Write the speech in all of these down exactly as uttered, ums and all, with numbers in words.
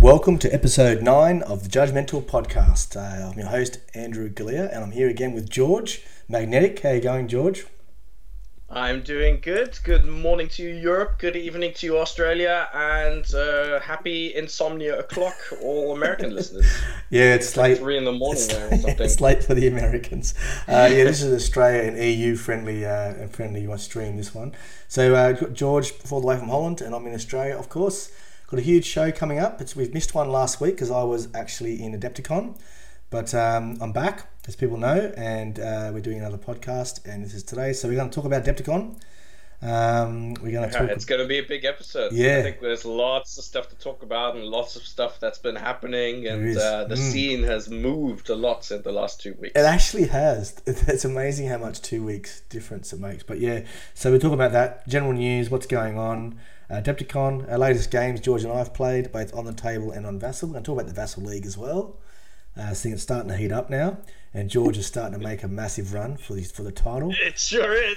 Welcome to episode nine of the Judgmental Podcast. Uh, I'm your host, Andrew Galea, and I'm here again with George Magnetic. How are you going, George? I'm doing good. Good morning to you, Europe. Good evening to you, Australia. And uh, happy insomnia o'clock, all American listeners. Yeah, it's, it's late. Like three in the morning it's, there or something. It's late for the Americans. Uh, yeah, this is Australia and E U friendly uh, friendly uh, stream, this one. So, uh, George, all the way from Holland, and I'm in Australia, of course. Got a huge show coming up. It's, we've missed one last week because I was actually in Adepticon. But um, I'm back, as people know, and uh, we're doing another podcast, and this is today. So we're going to talk about Adepticon. Um, we're going to talk. It's going to be a big episode. Yeah. I think there's lots of stuff to talk about and lots of stuff that's been happening, and uh, the mm. scene has moved a lot in the last two weeks. It actually has. It's amazing how much two weeks difference it makes. But yeah, so we're talking about that, general news, what's going on. Uh, Adepticon, our latest games George and I have played, both on the table and on Vassal. We're going to talk about the Vassal League as well. Uh, I think it's starting to heat up now, and George is starting to make a massive run for the for the title. It sure is.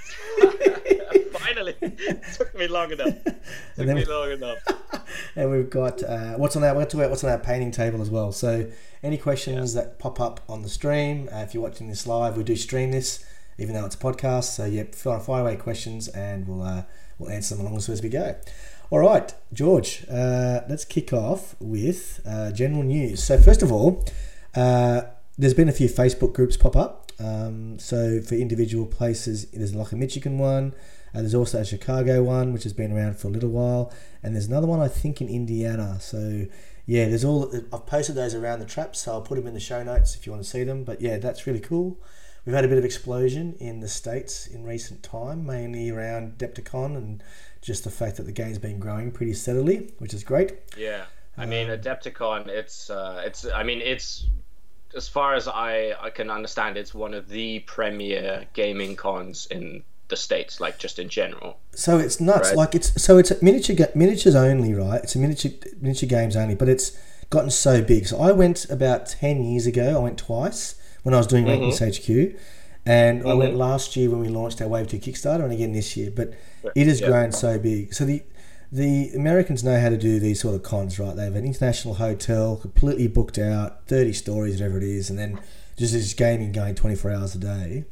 Finally, it took me long enough. It took me long enough. And we've got uh, what's on our we're going to talk about what's on our painting table as well. So, any questions yeah. that pop up on the stream, uh, if you're watching this live, we do stream this, even though it's a podcast. So, yeah, fire, fire away questions, and we'll uh, we'll answer them along as we go. All right, George, uh, let's kick off with uh, general news. So, first of all. Uh, there's been a few Facebook groups pop up. Um, so for individual places, there's like a Michigan one. Uh, there's also a Chicago one, which has been around for a little while. And there's another one, I think, in Indiana. So yeah, there's all. I've posted those around the traps, so I'll put them in the show notes if you want to see them. But yeah, that's really cool. We've had a bit of explosion in the States in recent time, mainly around Adepticon and just the fact that the game's been growing pretty steadily, which is great. Yeah, I mean, um, Adepticon, it's, uh, it's, I mean, it's, as far as I, I can understand, it's one of the premier gaming cons in the States, like just in general. So it's nuts. Right? Like it's so it's a miniature miniatures only, right? It's a miniature miniature games only, but it's gotten so big. So I went about ten years ago. I went twice when I was doing mm-hmm. Rankings H Q, and mm-hmm. I went last year when we launched our Wave Two Kickstarter, and again this year. But it has yeah. grown so big. So the The Americans know how to do these sort of cons, right? They have an international hotel completely booked out, thirty stories, whatever it is, and then just this gaming going twenty-four hours a day.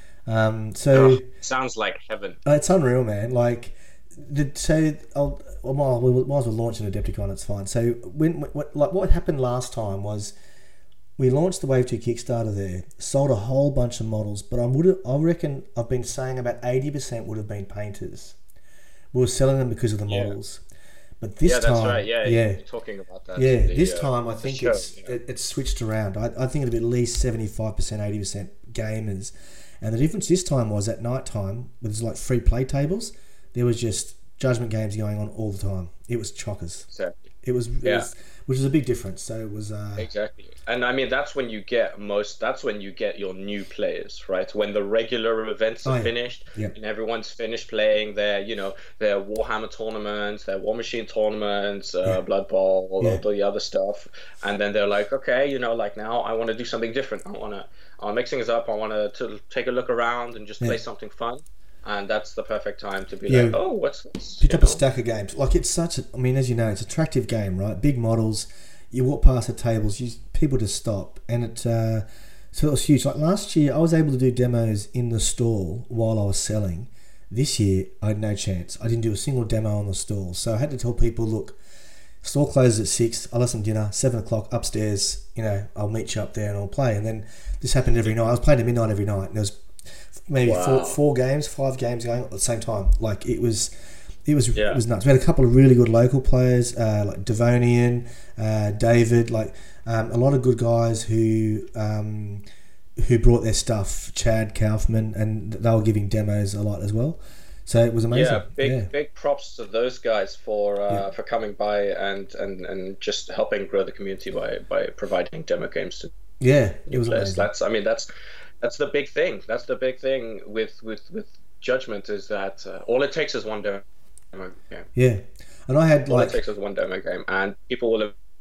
Um, so oh, sounds like heaven. It's unreal, man. Like, the, so I'll, well, we might as well launch an Adepticon. It's fine. So when what like what happened last time was we launched the Wave Two Kickstarter there, sold a whole bunch of models, but I would I reckon I've been saying about eighty percent would have been painters. We were selling them because of the models, yeah. but this yeah, time, that's right. yeah, yeah, you're talking about that. Yeah, the, this uh, time I think show, it's yeah. it, it's switched around. I, I think it'll be at least seventy-five percent, eighty percent gamers, and the difference this time was at night time, with like free play tables, there was just judgment games going on all the time. It was chockers. Exactly. It was, it yeah. was which was a big difference. So it was uh, exactly, and I mean that's when you get most. That's when you get your new players, right? When the regular events are oh, yeah. finished yep. and everyone's finished playing their, you know, their Warhammer tournaments, their War Machine tournaments, uh, yeah. Blood Bowl, all yeah. the other stuff, and then they're like, okay, you know, like now I want to do something different. I want to, I'll mix things up. I want to take a look around and just yeah. play something fun. And that's the perfect time to be yeah. like, oh, what's this? Pick you up know? a stack of games. Like it's such a, I mean, as you know, it's an attractive game, right? Big models. You walk past the tables, you people just stop, and it uh, so it was huge. Like last year, I was able to do demos in the stall while I was selling. This year, I had no chance. I didn't do a single demo on the stall, so I had to tell people, look, store closes at six. I'll have some dinner. Seven o'clock upstairs. You know, I'll meet you up there and I'll play. And then this happened every night. I was playing at midnight every night, and there was maybe wow. four four games, five games going at the same time. Like it was. It was yeah. it was nuts. We had a couple of really good local players, uh, like Devonian, uh, David, like um, a lot of good guys who um, who brought their stuff. Chad Kaufman, and they were giving demos a lot as well. So it was amazing. Yeah, big yeah. big props to those guys for uh, yeah. for coming by and, and, and just helping grow the community by, by providing demo games to yeah it was players. amazing. That's I mean that's that's the big thing. That's the big thing with with, with Judgment is that uh, all it takes is one demo. Game. Yeah, and I had all like it takes is one demo game, and people will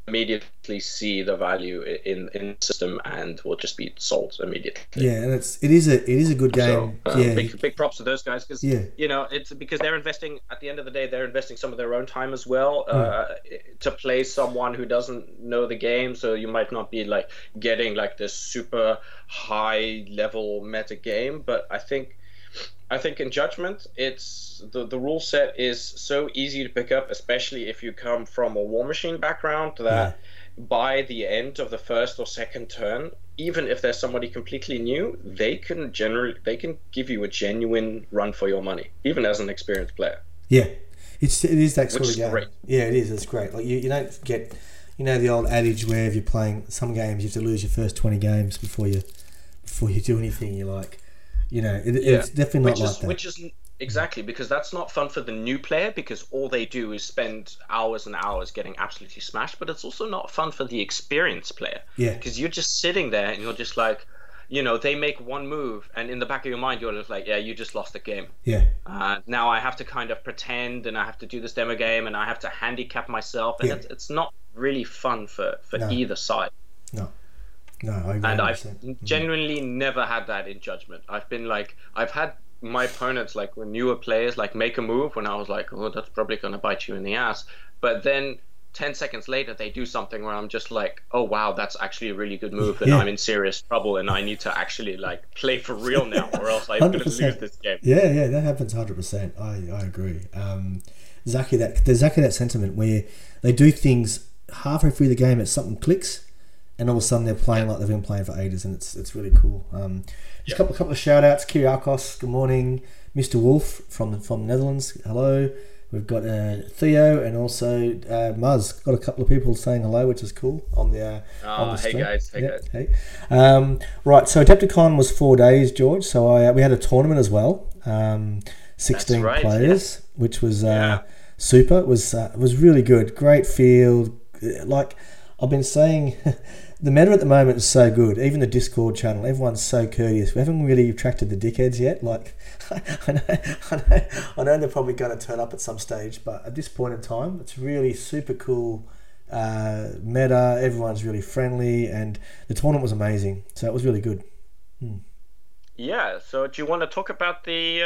immediately see the value in in the system and will just be sold immediately. Yeah, and it's it is a it is a good game. So, uh, yeah, big big props to those guys because yeah. you know it's because they're investing at the end of the day they're investing some of their own time as well uh, mm. to play someone who doesn't know the game. So you might not be like getting like this super high level meta game, but I think. I think in Judgment, it's the, the rule set is so easy to pick up, especially if you come from a War Machine background, that yeah. by the end of the first or second turn, even if there's somebody completely new, they can generally they can give you a genuine run for your money, even as an experienced player. Yeah, it's it is that sort Which of game. Is great. Yeah, it is. It's great. Like you, you don't get, you know, the old adage where if you're playing some games, you have to lose your first twenty games before you before you do anything. You're like. You know, it, yeah. it's definitely not which like is, that. Which is exactly because that's not fun for the new player because all they do is spend hours and hours getting absolutely smashed. But it's also not fun for the experienced player. Yeah. Because you're just sitting there and you're just like, you know, they make one move and in the back of your mind you're just like, yeah, you just lost the game. Yeah. Uh, now I have to kind of pretend and I have to do this demo game and I have to handicap myself and yeah. it's, it's not really fun for for no. either side. No. No, I agree. And I've mm-hmm. genuinely never had that in Judgment. I've been like, I've had my opponents, like when newer players, like make a move when I was like, oh, that's probably going to bite you in the ass. But then ten seconds later, they do something where I'm just like, oh, wow, that's actually a really good move. And yeah. I'm in serious trouble and I need to actually like play for real now or else I'm going to lose this game. Yeah, yeah, that happens one hundred percent. I, I agree. Um, exactly that. There's exactly that sentiment where they do things halfway through the game, it's something clicks. And all of a sudden they're playing like they've been playing for ages, and it's it's really cool. Um, just yeah. a couple, couple of shout outs. Kyriakos, good morning. Mister Wolf from from the Netherlands, hello. We've got uh, Theo and also uh, Muzz. Got a couple of people saying hello, which is cool on the uh, oh, on the hey stream. guys, hey yeah, guys. Hey. Um, right, so Adepticon was four days, George. So I uh, we had a tournament as well. Um, Sixteen right, players, yeah. which was uh, yeah. super. It was uh, it was really good. Great field. Like I've been saying. The meta at the moment is so good. Even the Discord channel, everyone's so courteous. We haven't really attracted the dickheads yet. Like, I know, I know, I know they're probably going to turn up at some stage, but at this point in time, it's really super cool uh, meta. Everyone's really friendly, and the tournament was amazing. So it was really good. Hmm. Yeah. So do you want to talk about the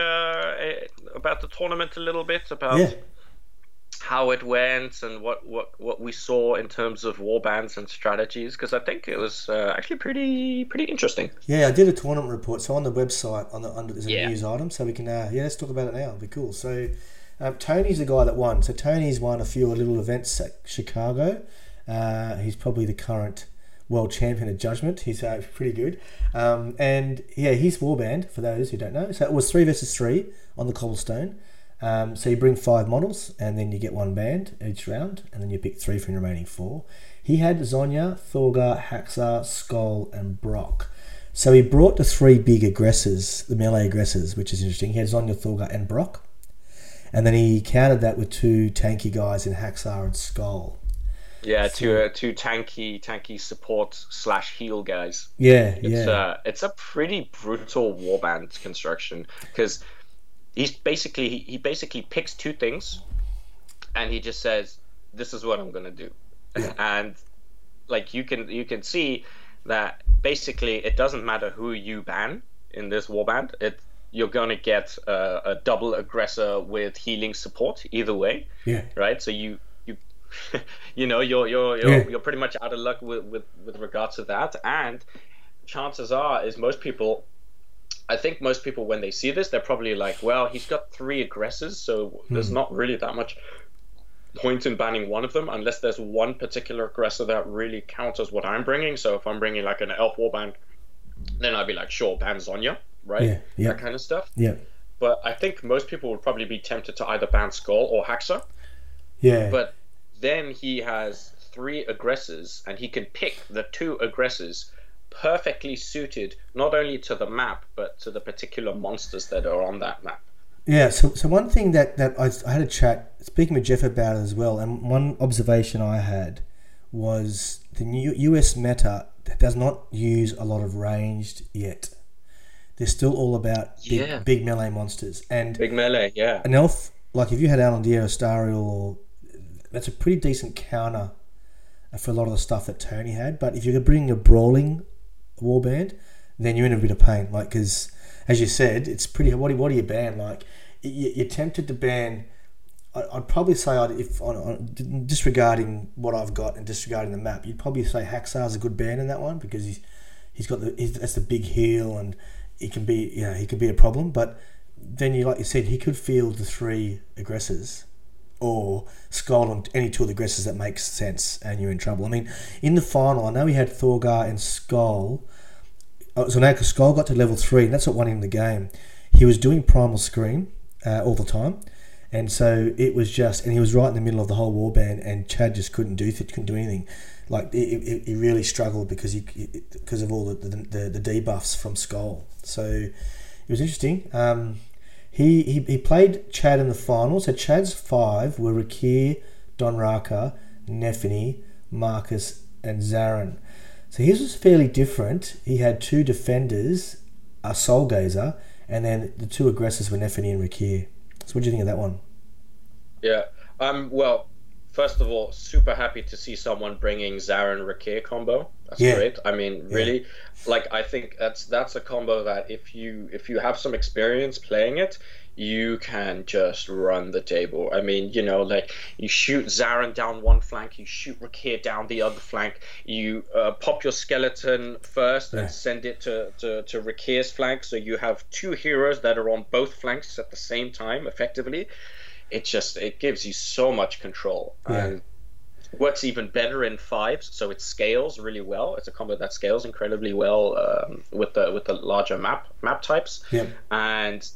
uh, about the tournament a little bit about? Yeah. How it went and what, what, what we saw in terms of warbands and strategies, because I think it was uh, actually pretty pretty interesting. Yeah, I did a tournament report. So on the website, on the under there's a yeah. news item, so we can uh, yeah let's talk about it now. It'll be cool. So um, Tony's the guy that won. So Tony's won a few little events at Chicago. Uh, he's probably the current world champion of Judgment. He's uh, pretty good. Um, and yeah, he's warband for those who don't know. So it was three versus three on the cobblestone. Um, so you bring five models and then you get one band each round and then you pick three from the remaining four. He had Zonya, Thorgar, Haxar, Skull and Brock. So he brought the three big aggressors, the melee aggressors, which is interesting. He had Zonya, Thorgar and Brock. And then he countered that with two tanky guys in Haxar and Skull. Yeah, two uh, two tanky tanky support slash heal guys. Yeah, it's, yeah. Uh, it's a pretty brutal warband construction because he's basically he, he basically picks two things and he just says this is what I'm gonna do. Yeah. And like you can you can see that basically it doesn't matter who you ban in this warband, it you're gonna get a, a double aggressor with healing support either way. Yeah, right. So you you you know you're you're you're, yeah. you're pretty much out of luck with, with with regards to that. And chances are is most people I think most people, when they see this, they're probably like, well, he's got three aggressors, so hmm. there's not really that much point in banning one of them, unless there's one particular aggressor that really counters what I'm bringing. So if I'm bringing like an elf warband, then I'd be like, sure, ban Zonya, right? Yeah, yeah. That kind of stuff. Yeah. But I think most people would probably be tempted to either ban Skull or Haxar. Yeah. But then he has three aggressors, and he can pick the two aggressors perfectly suited not only to the map but to the particular monsters that are on that map. Yeah, so so one thing that, that I, I had a chat speaking with Jeff about it as well, and one observation I had was the new U S meta does not use a lot of ranged yet. They're still all about big, yeah. big melee monsters. And big melee, yeah. An elf, like if you had Alandir, Astariel, or that's a pretty decent counter for a lot of the stuff that Tony had. But if you're bringing a brawling warband, then you're in a bit of pain. Like, because as you said, it's pretty. What do, what do you ban? Like, you, you're tempted to ban. I'd probably say, I'd, if on, on, disregarding what I've got and disregarding the map, you'd probably say Haxar's a good ban in that one because he's he's got the he's, that's the big heel and he can be you know he could be a problem. But then you like you said he could field the three aggressors or Skull on any two of the aggressors that makes sense and you're in trouble. I mean, in the final, I know we had Thorgar and Skull. Oh, so now because Skull got to level three and that's what won him the game. He was doing Primal Scream uh, all the time. And so it was just, and he was right in the middle of the whole warband, and Chad just couldn't do couldn't do anything. Like it, it, he really struggled because he because of all the the, the debuffs from Skull. So it was interesting. Um, he, he he played Chad in the final. So Chad's five were Rakir, Don Raka, Nefini, Marcus, and Zarin. So his was fairly different. He had two defenders, a Soul Gazer, and then the two aggressors were Nefini and Rakir. So what do you think of that one? Yeah, um, well, first of all, super happy to see someone bringing Zarin Rakir combo. That's yeah. great. I mean, really, yeah. like I think that's that's a combo that if you if you have some experience playing it, you can just run the table. I mean, you know, like you shoot Zarin down one flank, you shoot Rakir down the other flank, you uh, pop your skeleton first yeah. and send it to, to, to Rakir's flank, so you have two heroes that are on both flanks at the same time, effectively. It just, it gives you so much control. Yeah. And works even better in fives, so it scales really well. It's a combo that scales incredibly well um, with the with the larger map map types. Yeah. And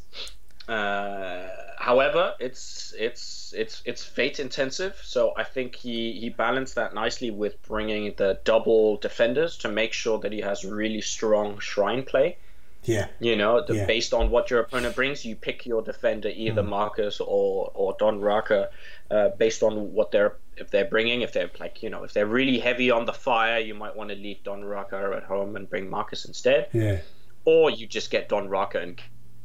Uh, however, it's it's it's it's fate intensive, so I think he he balanced that nicely with bringing the double defenders to make sure that he has really strong shrine play. Yeah, you know, the, yeah. based on what your opponent brings, you pick your defender, either mm. Marcus or or Don Raka, uh, based on what they're if they're bringing. If they're like you know if they're really heavy on the fire, you might want to leave Don Raka at home and bring Marcus instead. Yeah, or you just get Don Raka and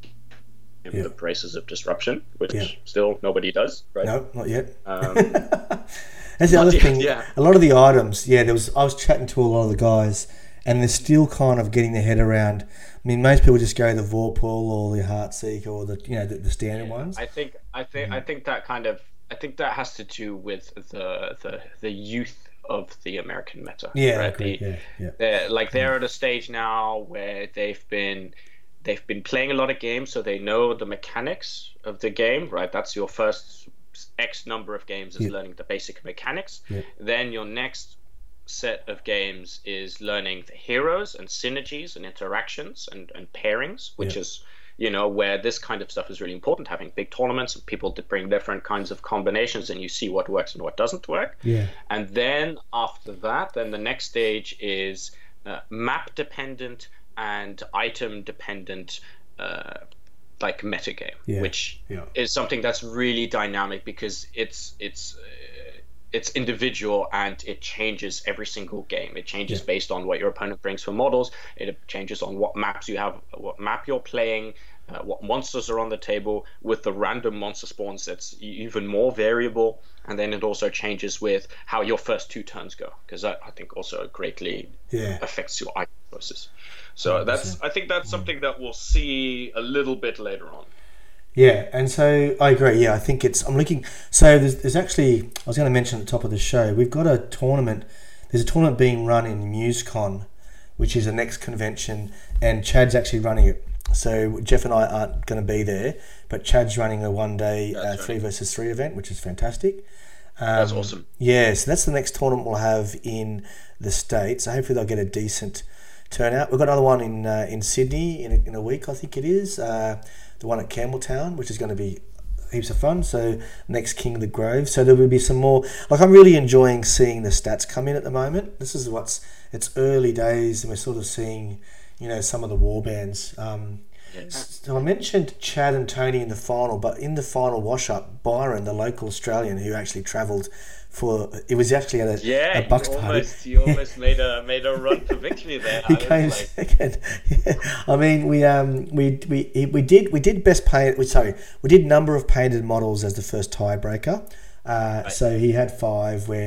Yeah. the Braces of Disruption, which yeah. still nobody does, right? No, not yet. Um, That's the other yet, thing. Yeah. A lot of the items, yeah, there was. I was chatting to a lot of the guys, and they're still kind of getting their head around. I mean, most people just go the Vorpal or the Heartseeker or the you know the, the standard yeah. ones. I think I think mm. I think that kind of I think that has to do with the the the youth of the American meta. Yeah, right? I agree. The, yeah, yeah. They're, like they're at a stage now where they've been. They've been playing a lot of games, so they know the mechanics of the game, right? That's your first X number of games is yeah. learning the basic mechanics. Yeah. Then your next set of games is learning the heroes and synergies and interactions and, and pairings, which yeah. is, you know, where this kind of stuff is really important, having big tournaments and people that bring different kinds of combinations and you see what works and what doesn't work. Yeah. And then after that, then the next stage is uh, map dependent and item dependent uh, like metagame, yeah. which yeah. is something that's really dynamic because it's it's uh, it's individual and it changes every single game. It changes yeah. based on what your opponent brings for models. It changes on what maps you have, what map you're playing, uh, what monsters are on the table. With the random monster spawns, that's even more variable. And then it also changes with how your first two turns go, because that I think also greatly yeah. affects your item choices. So that's I think that's something that we'll see a little bit later on. Yeah, and so I agree. Yeah, I think it's. I'm looking. So there's, there's actually. I was going to mention at the top of the show. We've got a tournament. There's a tournament being run in MuseCon, which is the next convention, and Chad's actually running it. So Jeff and I aren't going to be there, but Chad's running a one-day uh, right. three versus three event, which is fantastic. Um, that's awesome. Yeah, so that's the next tournament we'll have in the States. So hopefully they'll get a decent turnout. We've got another one in uh, in Sydney in a, in a week, I think it is. Uh, the one at Campbelltown, which is going to be heaps of fun. So next King of the Grove. So there will be some more. Like I'm really enjoying seeing the stats come in at the moment. This is what's it's early days, and we're sort of seeing, you know, some of the war bands. Um, yeah. So I mentioned Chad and Tony in the final, but in the final wash-up, Byron, the local Australian who actually travelled for, it was actually at a, yeah, a Bucks you party. Almost, you almost made a made a run for victory there. He came like... second. Yeah. I mean, we um we we we did we did best paint. We sorry we did number of painted models as the first tiebreaker. Uh, right. So he had five, where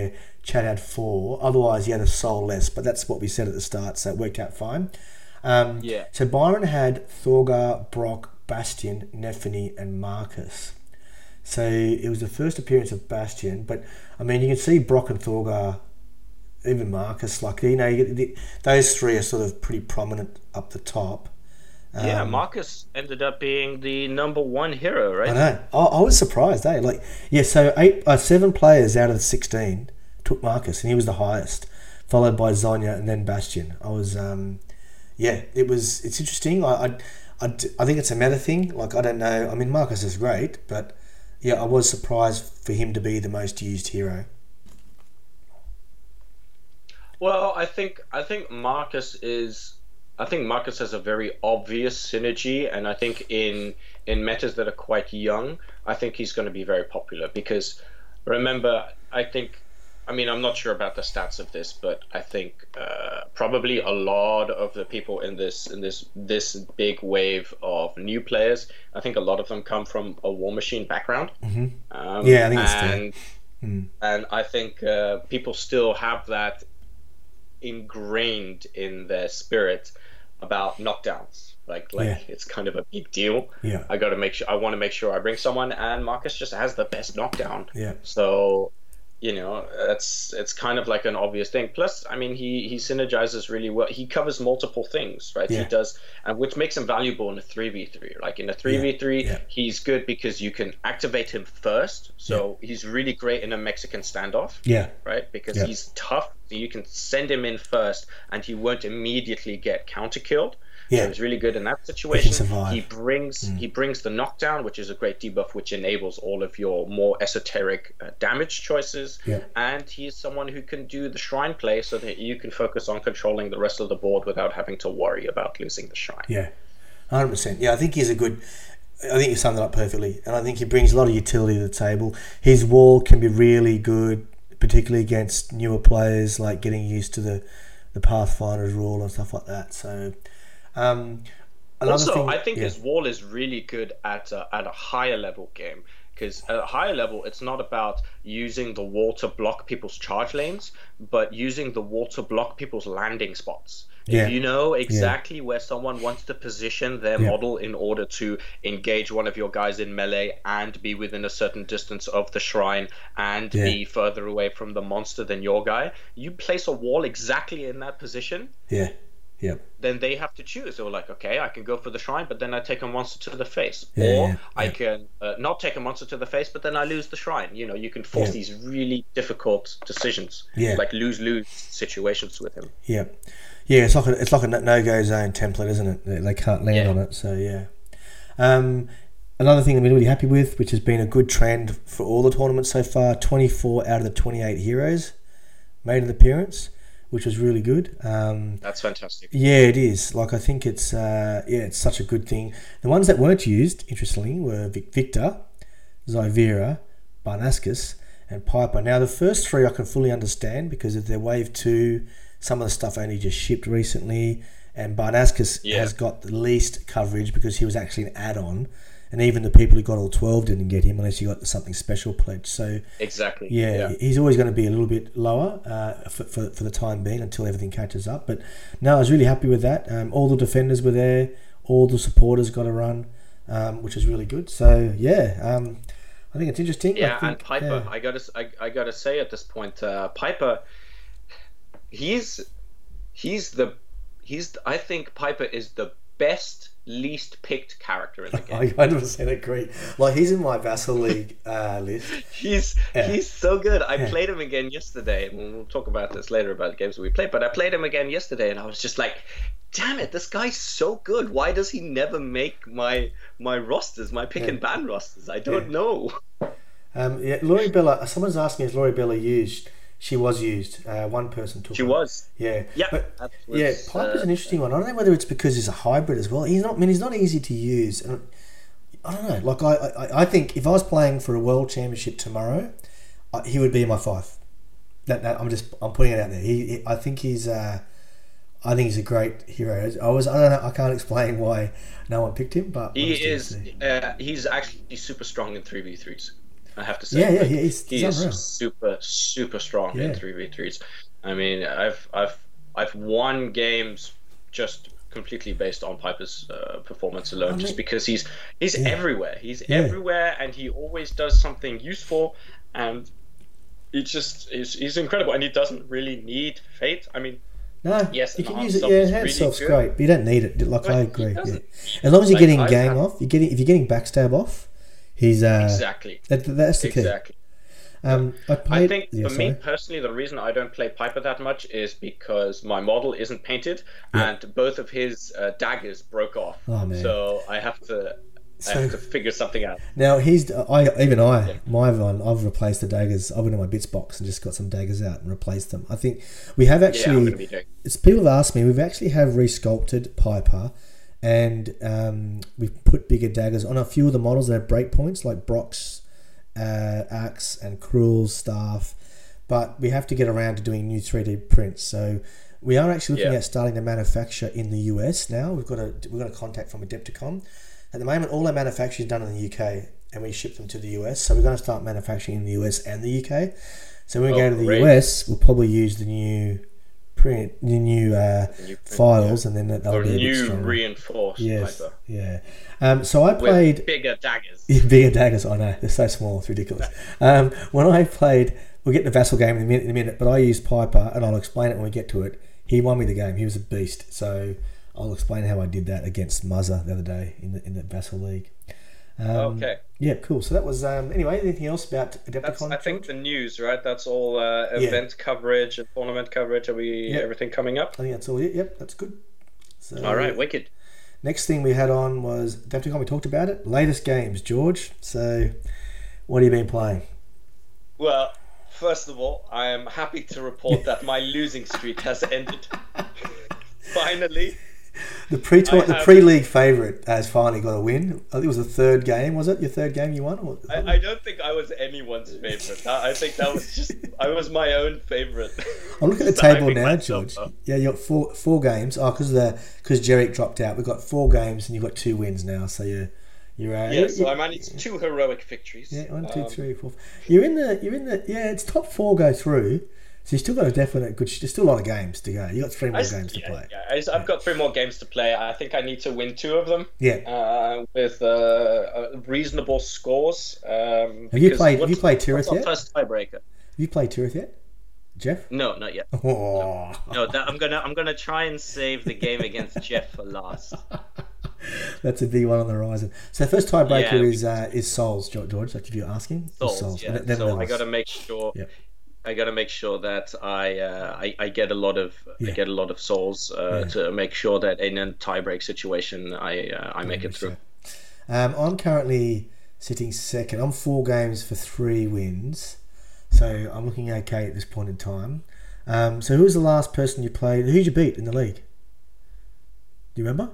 Chad had four. Otherwise, he had a soul less, but that's what we said at the start, so it worked out fine. Um, Yeah. So Byron had Thorgar, Brock, Bastion, Nefany, and Marcus. So it was the first appearance of Bastion, but I mean, you can see Brock and Thorgar, even Marcus, like, you know, you get the, those three are sort of pretty prominent up the top. Yeah, Um, Marcus ended up being the number one hero, right? I know. I, I was surprised, eh? Like, yeah, so eight, uh, seven players out of the sixteen took Marcus, and he was the highest, followed by Zonya and then Bastion. I was, um, yeah, it was. It's interesting. I, I, I, I think it's a meta thing. Like, I don't know. I mean, Marcus is great, but yeah, I was surprised for him to be the most used hero. Well, I think I think Marcus is. I think Marcus has a very obvious synergy, and I think in in metas that are quite young, I think he's going to be very popular because, remember, I think, I mean, I'm not sure about the stats of this, but I think uh, probably a lot of the people in this in this this big wave of new players, I think a lot of them come from a War Machine background. Mm-hmm. Um, Yeah, I think it's and, fair. Mm. and I think uh, people still have that ingrained in their spirit about knockdowns. Like, like Yeah. it's kind of a big deal. Yeah. I got to make sure. I want to make sure I bring someone, and Marcus just has the best knockdown. Yeah. So, you know, it's it's kind of like an obvious thing. Plus, I mean, he he synergizes really well. He covers multiple things, right? Yeah. He does, and which makes him valuable in a three v three. Like in a three v three, Yeah. he's good because you can activate him first. So he's really great in a Mexican standoff. Yeah. Right, because Yeah. he's tough. So you can send him in first, and he won't immediately get counter killed. Yeah. So he's really good in that situation. survive. He brings Mm. he brings the knockdown, which is a great debuff, which enables all of your more esoteric uh, damage choices. Yeah. And he's someone who can do the shrine play, so that you can focus on controlling the rest of the board without having to worry about losing the shrine. Yeah. one hundred percent. Yeah, I think he's a good. I think you summed it up perfectly, and I think he brings a lot of utility to the table. His wall can be really good, particularly against newer players, like getting used to the, the Pathfinder's rule and stuff like that. So, um, another Also, thing, I think yeah. his wall is really good at a, at a higher level game, because at a higher level, it's not about using the wall to block people's charge lanes, but using the wall to block people's landing spots. Yeah. If you know exactly where someone wants to position their Yeah. model in order to engage one of your guys in melee and be within a certain distance of the shrine and Yeah. be further away from the monster than your guy, you place a wall exactly in that position, Yeah. Yep. then they have to choose. They're like, okay, I can go for the shrine, but then I take a monster to the face. Yeah, or yeah, I yeah. can uh, not take a monster to the face, but then I lose the shrine. You know, you can force Yeah. these really difficult decisions, Yeah. like lose-lose situations with him. Yep. Yeah, it's like a, it's like a no-go zone template, isn't it? They, they can't land Yeah. on it, so yeah. Um, another thing I'm really happy with, which has been a good trend for all the tournaments so far, twenty-four out of the twenty-eight heroes made an appearance, which was really good. Um, That's fantastic. yeah, it is. Like, I think it's uh, yeah, it's such a good thing. The ones that weren't used, interestingly, were Vic- Victor, Zyvera, Barnascus, and Piper. Now, the first three I can fully understand because of their wave two. Some of the stuff only just shipped recently, and Barnascus Yeah. has got the least coverage because he was actually an add-on, and even the people who got all twelve didn't get him unless you got something special pledged. So Exactly. yeah, he's always going to be a little bit lower uh, for, for, for the time being until everything catches up. But no, I was really happy with that. Um, all the defenders were there, all the supporters got a run, um, which is really good. So yeah, um, I think it's interesting. Yeah, I think, and Piper, yeah. I gotta, I, I gotta say at this point, uh, Piper, he's, he's the, he's. I think Piper is the best, least picked character in the game. I one hundred percent agree. Like, he's in my Vassal League uh, list. He's Yeah. he's so good. I Yeah. played him again yesterday, and we'll talk about this later about the games that we played. But I played him again yesterday, and I was just like, "Damn it, this guy's so good. Why does he never make my my rosters, my pick Yeah. and ban rosters? I don't Yeah. know." Um, yeah, Laurie Bella. Someone's asking, is Laurie Bella used? She was used. Uh, one person took She her. was. Yeah. Yeah. But that was, yeah, Piper's uh, an interesting one. I don't know whether it's because he's a hybrid as well. He's not. I mean, he's not easy to use. And I don't know. Like, I, I, I think if I was playing for a world championship tomorrow, I, he would be in my five. That, that I'm just. I'm putting it out there. He. he I think he's. Uh, I think he's a great hero. I was. I don't know. I can't explain why no one picked him, but He I'm just is. gonna see. Uh, he's actually super strong in three v threes. I have to say. Yeah, yeah, like, yeah. He's, he he's is unreal. super, super strong Yeah. in three v threes. I mean, I've, I've, I've won games just completely based on Piper's uh, performance alone, I mean, just because he's he's yeah. everywhere. He's Yeah. everywhere, and he always does something useful, and he just is he's incredible, and he doesn't really need fate. I mean, No, yes, you can enhanced use it. stuff Yeah, is enhanced really stuff's good. great, but you don't need it. Like But I he agree. Yeah. doesn't. As long as you're Like, getting I've game had- off, you're getting if you're getting backstab off, he's uh Exactly. that, that's the key. Exactly. Um, I played. I think yeah, for me sorry. personally, the reason I don't play Piper that much is because my model isn't painted, Yeah. and both of his uh, daggers broke off. Oh, man. So I have to, I So- have to figure something out. Now he's I even I Yeah. my one I've replaced the daggers. I went in my bits box and just got some daggers out and replaced them. I think we have Yeah, I'm actually. gonna be doing. It's people have asked me. We've actually have resculpted Piper, and um, we've put bigger daggers on a few of the models that have breakpoints, like Brock's uh, axe and Cruel's staff. But we have to get around to doing new three D prints. So we are actually looking Yeah. at starting to manufacture in the U S now. We've got a we've got a contact from Adepticon. At the moment, all our manufacturing is done in the U K, and we ship them to the U S. So we're going to start manufacturing in the U S and the U K. So when we Oh, go to the great. U S, we'll probably use the new print, the new uh, New print, files, and then that'll Or be a bit new stronger. reinforced Yes, Piper yeah. Um, so I with played bigger daggers. bigger daggers. I know they're so small, it's ridiculous. Um, when I played, we'll get the Vassal game in a minute, in a minute, but I used Piper, and I'll explain it when we get to it. He won me the game. He was a beast. So I'll explain how I did that against Muzza the other day in the in the Vassal League. Um, Okay. Yeah, cool. So that was um, anyway. Anything else about That's, Adepticon? I think George? the news, right? That's all uh, Yeah. event coverage and tournament coverage. Are we Yeah. everything coming up? I think that's all. It. Yep, that's good. So, All right, wicked. Next thing we had on was Adepticon. We talked about it. Latest games, George. So, what have you been playing? Well, first of all, I am happy to report that my losing streak has ended. Finally. The pre I the have- pre league favourite has finally got a win. I think it was the third game. Was it your third game you won? Or, I, I don't think I was anyone's favorite. That- I think that was just I was my own favorite. I'm looking at the So I table picked now, myself George. up. Yeah, you got four four games. Oh, because the because Jerick dropped out. We've got four games and you've got two wins now. So you're you're uh, Yeah, you're- so I managed two heroic victories. yeah one two Um, three four. You're in the you're in the yeah. It's top four go through. So you still got a definite good. There's still a lot of games to go. You got three more I s- games to yeah, play. Yeah, I s- I've got three more games to play. I think I need to win two of them Yeah. uh, with uh, uh, reasonable scores. Um, Have you because played- have you what's- played Tirith what's our yet? First tiebreaker. Have you played Tirith yet, Jeff? No, not yet. Oh. No, that, I'm gonna I'm gonna try and save the game against Jeff for last. That's a big one on the horizon. So first tiebreaker Yeah. is uh, is Souls, George. George, like if you're asking, It's Souls, yeah. And then So I levels. got to make sure. Yep. I got to make sure that I, uh, I I get a lot of Yeah. I get a lot of souls uh, Yeah. to make sure that in a tiebreak situation I uh, I make it through. Um, I'm currently sitting second. I'm four games for three wins, so I'm looking okay at this point in time. Um, so who was the last person you played? Who'd you beat in the league? Do you remember?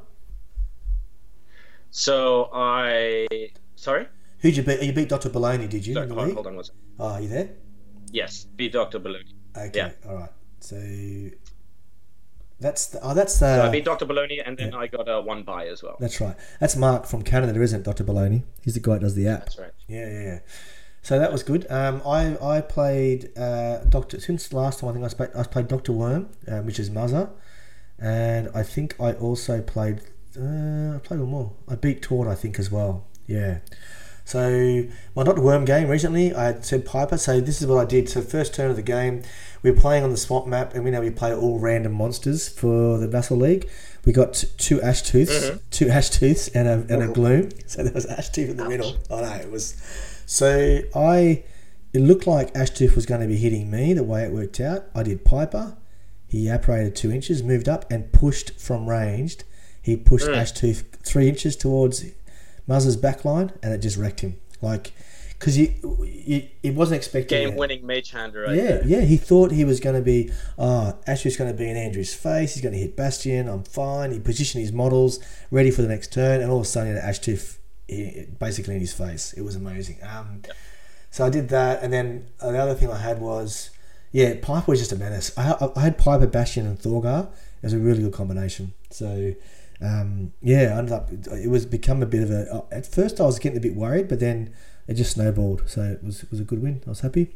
So I sorry. Who'd you beat? You beat Doctor Baloney, did you, Sorry, in the hold, league? hold on one second. Oh, are you there? Yes, be Doctor Baloney. Okay, Yeah. all right. So that's the, oh, that's the. So I beat Doctor Baloney, and then I got a one buy as well. That's right. That's Mark from Canada, isn't it, Doctor Baloney? He's the guy that does the app. That's right. Yeah, yeah, yeah. So that was good. Um, I I played uh, Doctor since last time. I think I played I played Doctor Worm, um, which is Muzza, and I think I also played. Uh, I played one more. I beat Torn, I think, as well. Yeah. So my Doctor Worm game recently, I had said Piper. So this is what I did. So first turn of the game, we were playing on the swamp map, and we know we play all random monsters for the Vassal League. We got t- two ash tooths, Mm-hmm. two ash tooths, and a and a gloom. So there was ash tooth in the middle. I know it was. So I, it looked like ash tooth was going to be hitting me. The way it worked out, I did Piper. He apparated two inches, moved up, and pushed from ranged. He pushed Mm. ash tooth three inches towards Muzza's back line, and it just wrecked him. Like, because he, he, he wasn't expecting it. Game-winning mage hand right Yeah, there. yeah. He thought he was going to be, oh, Ashby's going to be in Andrew's face. He's going to hit Bastion. I'm fine. He positioned his models ready for the next turn, and all of a sudden, he had Ashtooth basically in his face. It was amazing. Um, So I did that, and then the other thing I had was, yeah, Piper was just a menace. I, I, I had Piper, Bastion, and Thorgar. It was a really good combination. So, um, yeah, I ended up, it was become a bit of a. At first, I was getting a bit worried, but then it just snowballed. So it was it was a good win. I was happy.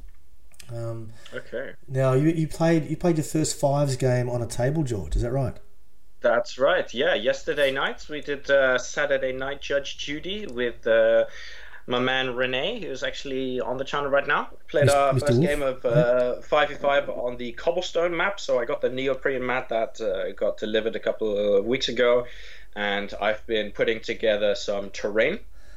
Um, okay. Now you you played you played your first fives game on a table, George. Is that right? That's right. Yeah, yesterday night we did uh, Saturday Night Judge Judy with uh, my man Renee, who's actually on the channel right now. Played Mister our Mister first Wolf? game of uh, five v five on the cobblestone map. So I got the neoprene mat that uh, got delivered a couple of weeks ago, and I've been putting together some terrain.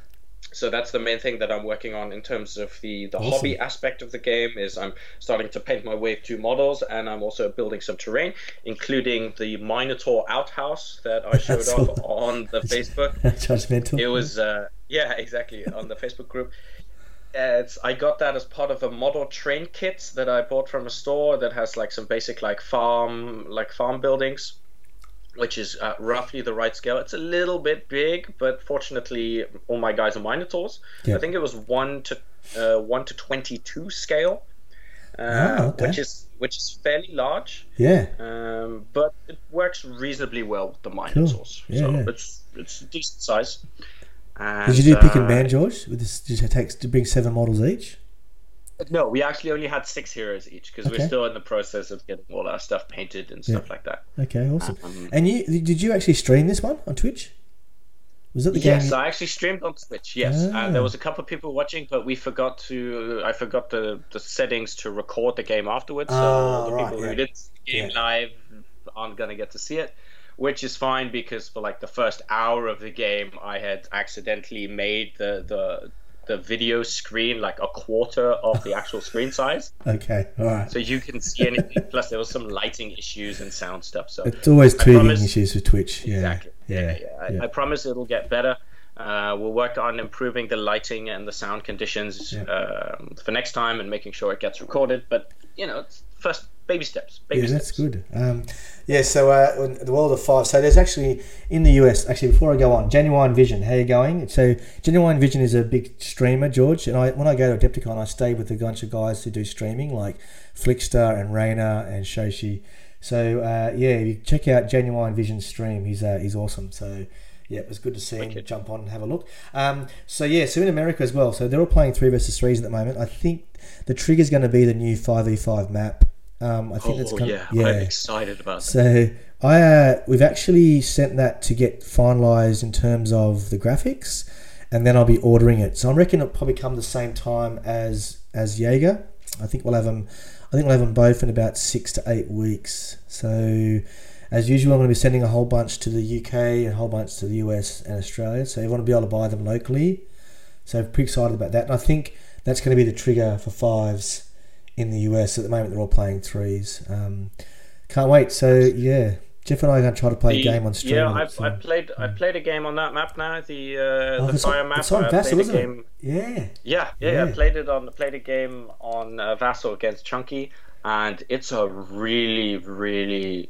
So that's the main thing that I'm working on in terms of the, the Awesome. hobby aspect of the game. Is I'm starting to paint my Wave two models, and I'm also building some terrain, including the Minotaur outhouse that I showed That's off on the Facebook. Judgmental. It was, uh, yeah, exactly, on the Facebook group. Uh, it's, I got that as part of a model train kit that I bought from a store that has like some basic like farm like farm buildings, which is uh, roughly the right scale. It's a little bit big, but fortunately, all my guys are Minotaurs. Yeah. I think it was one to uh, one to twenty-two scale, uh, Ah, okay. which is which is fairly large. Yeah. Um, but it works reasonably well with the Minotaurs. Yeah, so yeah. it's it's a decent size. And, Did you do pick and uh, ban, George? With this, did you take to bring seven models each? No, we actually only had six heroes each because Okay. we're still in the process of getting all our stuff painted and stuff Yeah. like that. Okay, awesome. Um, And you did you actually stream this one on Twitch? Was that the Yes, game? you- I actually streamed on Twitch. Yes, Ah. and there was a couple of people watching, but we forgot to. I forgot the, the settings to record the game afterwards. So Ah, the right, people yeah. who did see the game Yeah. live aren't gonna get to see it, which is fine because for like the first hour of the game, I had accidentally made the the the video screen like a quarter of the actual screen size, Okay, all right. so you can see anything. Plus, there was some lighting issues and sound stuff. So It's always I tweeting promise- issues with Twitch. Yeah, Exactly. Yeah, yeah, yeah. I, I promise it'll get better. Uh, we'll work on improving the lighting and the sound conditions Yeah. um, for next time and making sure it gets recorded. But you know, it's first baby steps. Baby Yeah, steps. that's good. Um, yeah, so uh, in the world of five. So there's actually in the U S. Actually, before I go on, Genuine Vision. How you going? So Genuine Vision is a big streamer, George. And I when I go to Adepticon, I stay with a bunch of guys who do streaming, like Flickster and Rainer and Shoshi. So uh, yeah, you check out Genuine Vision's stream. He's uh, he's awesome. So. Yeah, it was good to see him Wicked. jump on and have a look. Um, so yeah, so in America as well. So they're all playing three versus threes at the moment. I think the trigger's going to be the new five v five map. Um, I think Oh that's gonna, yeah, yeah. I'm excited about that. So I uh, we've actually sent that to get finalised in terms of the graphics, and then I'll be ordering it. So I reckon it'll probably come the same time as as Jaeger. I think we'll have them. I think we'll have them both in about six to eight weeks. So as usual, I'm going to be sending a whole bunch to the U K and a whole bunch to the U S and Australia. So everyone will be able to buy them locally. So I'm pretty excited about that. And I think that's going to be the trigger for fives in the U S. At the moment, they're all playing threes. Um, can't wait. So yeah, Jeff and I are going to try to play a The- game on stream. Yeah, on it, I've, so- I've played I played a game on that map now. The uh, Oh, the it's on- fire map. It's on I Vassal, played a isn't game. it? Yeah. Yeah, yeah, yeah. Yeah. I played it on played a game on uh, Vassal against Chunky, and it's a really, really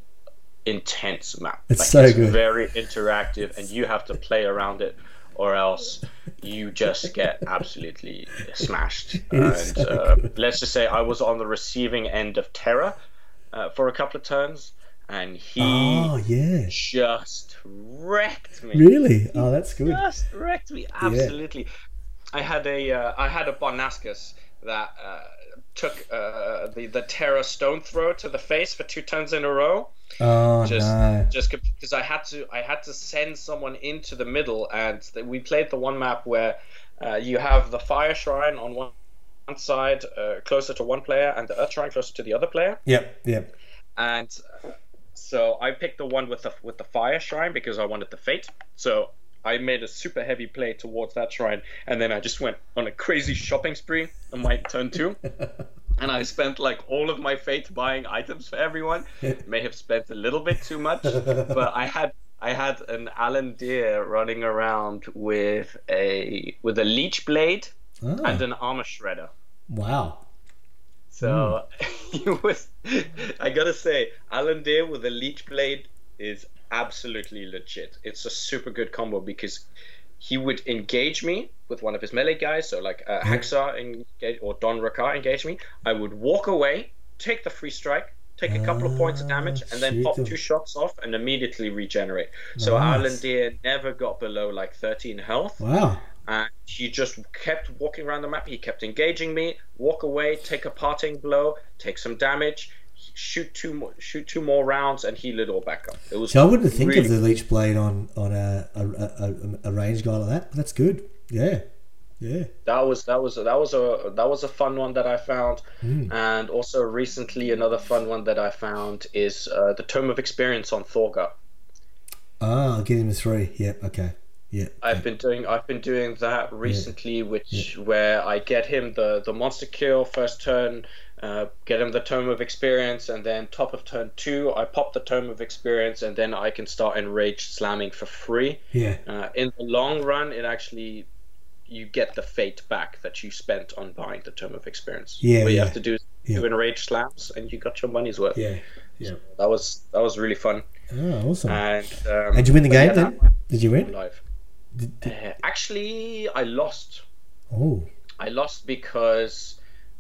intense map. It's like, so it's good. very interactive, and you have to play around it, or else you just get absolutely smashed. It is and so uh, good. let's just say I was on the receiving end of Terra uh, for a couple of turns, and he Oh yeah. just wrecked me. Really? Oh, that's good. Just wrecked me absolutely. I had a uh, I had a Barnascus that uh, took uh, the the Terra Stone Throw to the face for two turns in a row. Oh Just no. just because I had to I had to send someone into the middle, and th- we played the one map where uh, you have the Fire Shrine on one one side uh, closer to one player, and the Earth Shrine closer to the other player. Yep. Yep. And uh, so I picked the one with the with the Fire Shrine because I wanted the Fate. So I made a super heavy play towards that shrine, and then I just went on a crazy shopping spree on my turn two. And I spent like all of my Fate buying items for everyone. May have spent a little bit too much, but I had I had an Alan Deer running around with a with a Leech Blade Oh, and an Armor Shredder. wow. So he was. I gotta say, Alan Deer with a Leech Blade is absolutely legit. It's a super good combo because he would engage me with one of his melee guys, so like uh, Haxar engage or Don Rakar engage me. I would walk away, take the free strike, take a couple of points of damage, and then shoot pop them. two shots off and immediately regenerate. So Nice. Alan Deer never got below like thirteen health. Wow. And he just kept walking around the map. He kept engaging me, walk away, take a parting blow, take some damage, shoot two more, shoot two more rounds, and heal it all back up. It was. So I wouldn't think really of the Leech Blade on on a a, a, a range guy like that. That's good. Yeah, yeah. That was that was that was a that was a fun one that I found, Mm. and also recently another fun one that I found is uh, the Tome of Experience on Thorgar. Ah, get him a three. Yep. Okay. Yeah. I've been doing I've been doing that recently, which where I get him the the monster kill first turn, uh, get him the Tome of Experience, and then top of turn two I pop the Tome of Experience, and then I can start enraged slamming for free. Yeah. Uh, in the long run, it actually you get the fate back that you spent on buying the Tome of Experience. Yeah, What you yeah. have to do is Yeah. do enraged slams, and you got your money's worth. Yeah. Yeah. That was that was really fun. Oh, awesome. And um, And did you win the but game yeah, then? that- Did you win? live. Did, did, Uh, actually, I lost. oh. I lost because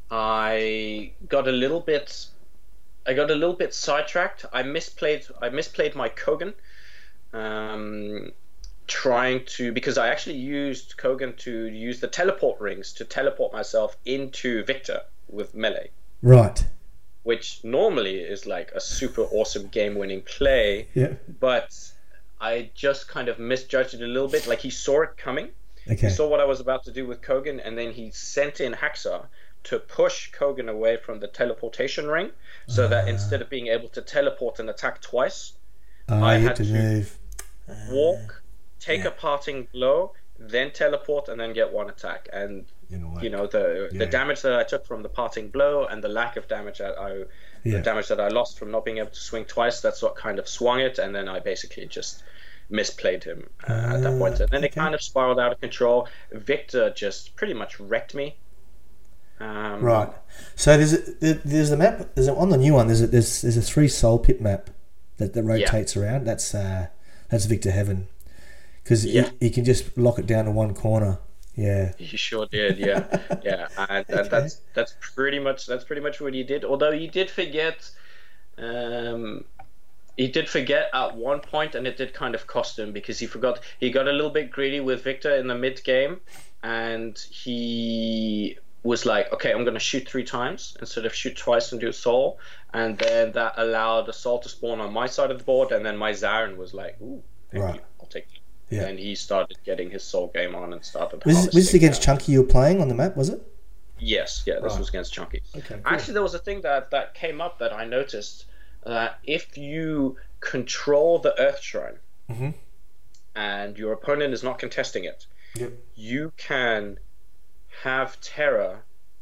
I got a little bit I got a little bit sidetracked. I misplayed I misplayed my Kogan. Um, trying to because I actually used Kogan to use the teleport rings to teleport myself into Victor with melee, Right. which normally is like a super awesome game-winning play, Yeah. but I just kind of misjudged it a little bit. Like he saw it coming. Okay. He saw what I was about to do with Kogan, and then he sent in Haxa to push Kogan away from the teleportation ring, so that instead of being able to teleport and attack twice, Ah, I you had had to to move. walk, take yeah. a parting blow, then teleport, and then get one attack. And In a way. you know the Yeah. the damage that I took from the parting blow and the lack of damage that I Yeah. the damage that I lost from not being able to swing twice, that's what kind of swung it, and then I basically just misplayed him uh, at that point. And then it okay. kind of spiraled out of control. Victor just pretty much wrecked me. Um, Right. So there's a, there- there's the map. There's a, on the new one. There's a, there's there's a three soul pit map that, that rotates around. That's uh that's Victor Heaven, because Yeah. he, he can just lock it down to one corner. Yeah. He sure did, yeah, yeah, and, and Okay. that's that's pretty much that's pretty much what he did. Although he did forget, um, he did forget at one point, and it did kind of cost him because he forgot. He got a little bit greedy with Victor in the mid game, and he was like, "Okay, I'm going to shoot three times instead of shoot twice and do a soul," and then that allowed a soul to spawn on my side of the board, and then my Zarin was like, "Ooh, thank Right. you, I'll take it." Yeah. And he started getting his soul game on and started. Was, this- was this harvesting, against uh, Chunky you were playing on the map? Was it? Yes, yeah, this Right. was against Chunky. Okay. Actually, there was a thing that, that came up that I noticed that if you control the Earth Shrine Mm-hmm. and your opponent is not contesting it, Yep. you can have Terra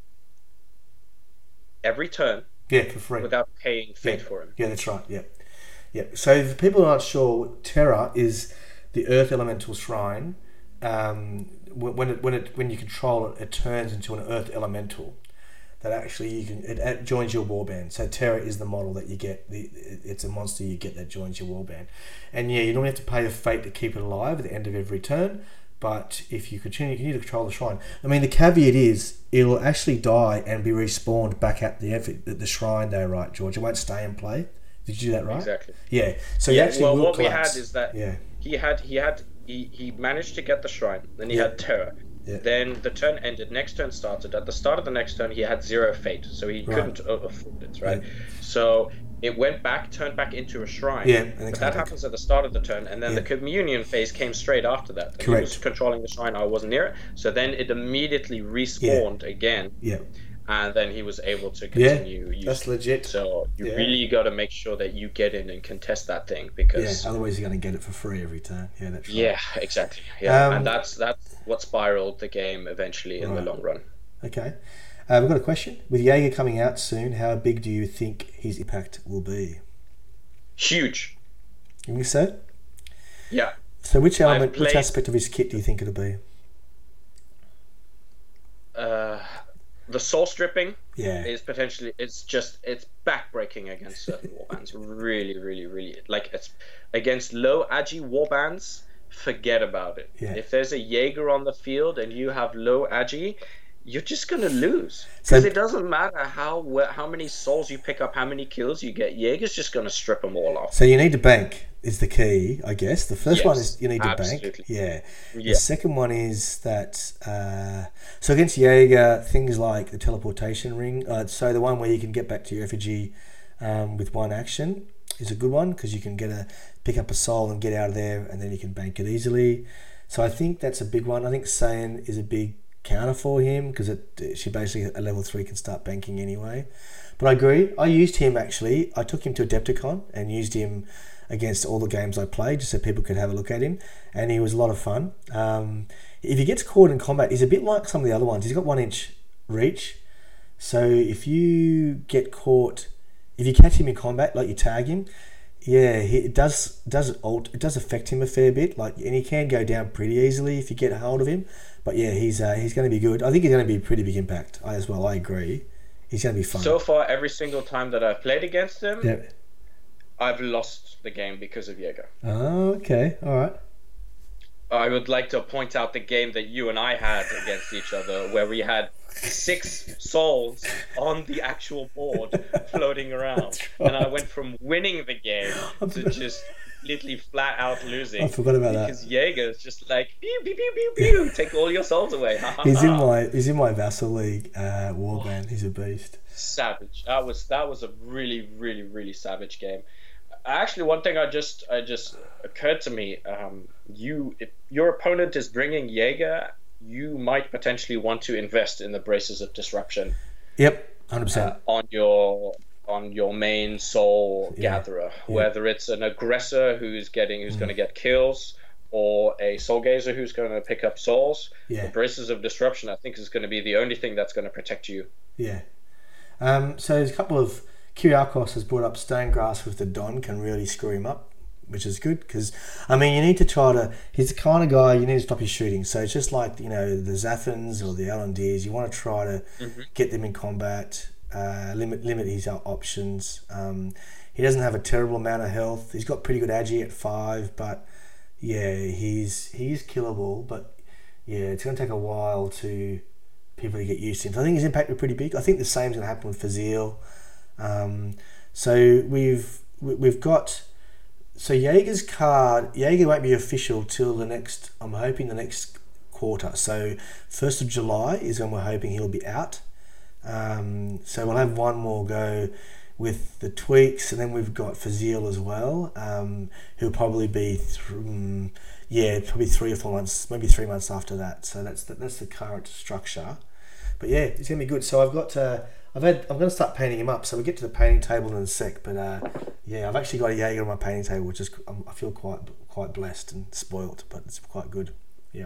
every turn Yeah, for free. without paying Fate Yeah. for him. Yeah, that's right. Yeah, yeah. So if people aren't sure, Terra is the Earth Elemental Shrine. Um, wh- when it when it when you control it, it turns into an Earth Elemental. That actually you can it, it joins your warband. So Terra is the model that you get. The it- it's a monster you get that joins your warband. And yeah, you normally have to pay a fate to keep it alive at the end of every turn. But if you continue, you continue to control the shrine. I mean, the caveat is it'll actually die and be respawned back at the at the shrine there, right, George? It won't stay and play. Did you do that right? Exactly. Yeah. So you Yeah, actually well, will what we collapse. had is that Yeah. he had he had he, he managed to get the shrine, then he Yeah. had Terra. Yeah. Then the turn ended, next turn started. At the start of the next turn, he had zero fate, so he Right. couldn't a- afford it, right? So it went back, turned back into a shrine. Yeah, and then but came that back. happens at the start of the turn, and then Yeah. the communion phase came straight after that. And Correct. He was controlling the shrine, I wasn't near it. So then it immediately respawned again, Yeah. and then he was able to Yeah. continue using That's legit. So you Yeah. really got to make sure that you get in and contest that thing Yeah. because Otherwise, you're going to get it for free every turn. Yeah, that's right. yeah, exactly. Yeah, Um, and that's that's what spiraled the game eventually in Right. the long run. Okay. Uh, we've got a question. With Jaeger coming out soon, how big do you think his impact will be? Huge. You think so? Yeah. So which element, which played- aspect of his kit do you think it'll be? Uh, the soul stripping Yeah. is potentially it's just it's backbreaking against certain warbands. Really, really, really like it's against low agi warbands. Forget about it. Yeah. If there's a Jaeger on the field and you have low agi, you're just gonna lose. So Because it doesn't matter how wh- how many souls you pick up, how many kills you get. Jaeger's just gonna strip them all off. so you need to bank is the key, I guess. The first one Yes, is you need to bank. absolutely. Yeah. The Yeah. second one is that uh, so against Jaeger, things like the teleportation ring. Uh, so the one where you can get back to your effigy um, with one action is a good one because you can get a pick up a soul and get out of there, and then you can bank it easily. So I think that's a big one. I think Saiyan is a big counter for him because it she basically at level three can start banking anyway. But I agree. I used him actually. I took him to Adepticon and used him against all the games I played just so people could have a look at him, and he was a lot of fun. Um, if he gets caught in combat, he's a bit like some of the other ones. He's got one inch reach, so if you get caught, if you catch him in combat, like you tag him, yeah, he, it does does alt, it does affect him a fair bit. Like, and he can go down pretty easily if you get a hold of him. But yeah, he's uh, he's going to be good. I think he's going to be a pretty big impact I, as well. I agree. He's going to be fun. So far, every single time that I've played against him, Yeah. I've lost the game because of Jaeger. Oh, okay. All right. I would like to point out the game that you and I had against each other, where we had six souls on the actual board floating around, right. and I went from winning the game to just literally flat out losing. I forgot about that. Because Jaeger is just like pew pew pew pew pew, take all your souls away. He's in my he's in my Vassal League uh, warband. He's a beast. Savage. That was that was a really really really savage game. Actually, one thing I just I just occurred to me. Um, you if your opponent is bringing Jaeger, you might potentially want to invest in the Braces of Disruption. Yep, one hundred percent. Uh, on your on your main soul Yeah. gatherer, Yeah. whether it's an aggressor who's getting who's going to get kills, or a soul gazer who's going to pick up souls. Yeah. The Braces of Disruption, I think, is going to be the only thing that's going to protect you. Yeah. Um, so there's a couple of Kyriakos has brought up Stonegrass with the Don can really screw him up, which is good because I mean you need to try to. He's the kind of guy you need to stop his shooting. So it's just like you know the Zathans or the L and Ds. You want to try to Mhm. get them in combat, uh, limit limit his options. Um, he doesn't have a terrible amount of health. He's got pretty good agi at five, but yeah, he's he's killable. But yeah, it's going to take a while to people to get used to him. So I think his impact will be pretty big. I think the same's going to happen with Fazil. Um, so we've we- we've got so Jaeger's card. Jaeger won't be official till the next. I'm hoping the next quarter. So first of July is when we're hoping he'll be out. Um, so we'll have one more go with the tweaks, and then we've got Fazil as well. Um, who'll probably be th- um, yeah, probably three or four months, maybe three months after that. So that's the, that's the current structure. But yeah, it's gonna be good. So I've got. Uh, I've had. I'm going to start painting him up. So we get to the painting table in a sec. But uh, yeah, I've actually got a Jaeger on my painting table, which is I'm, I feel quite quite blessed and spoilt. But it's quite good. Yeah.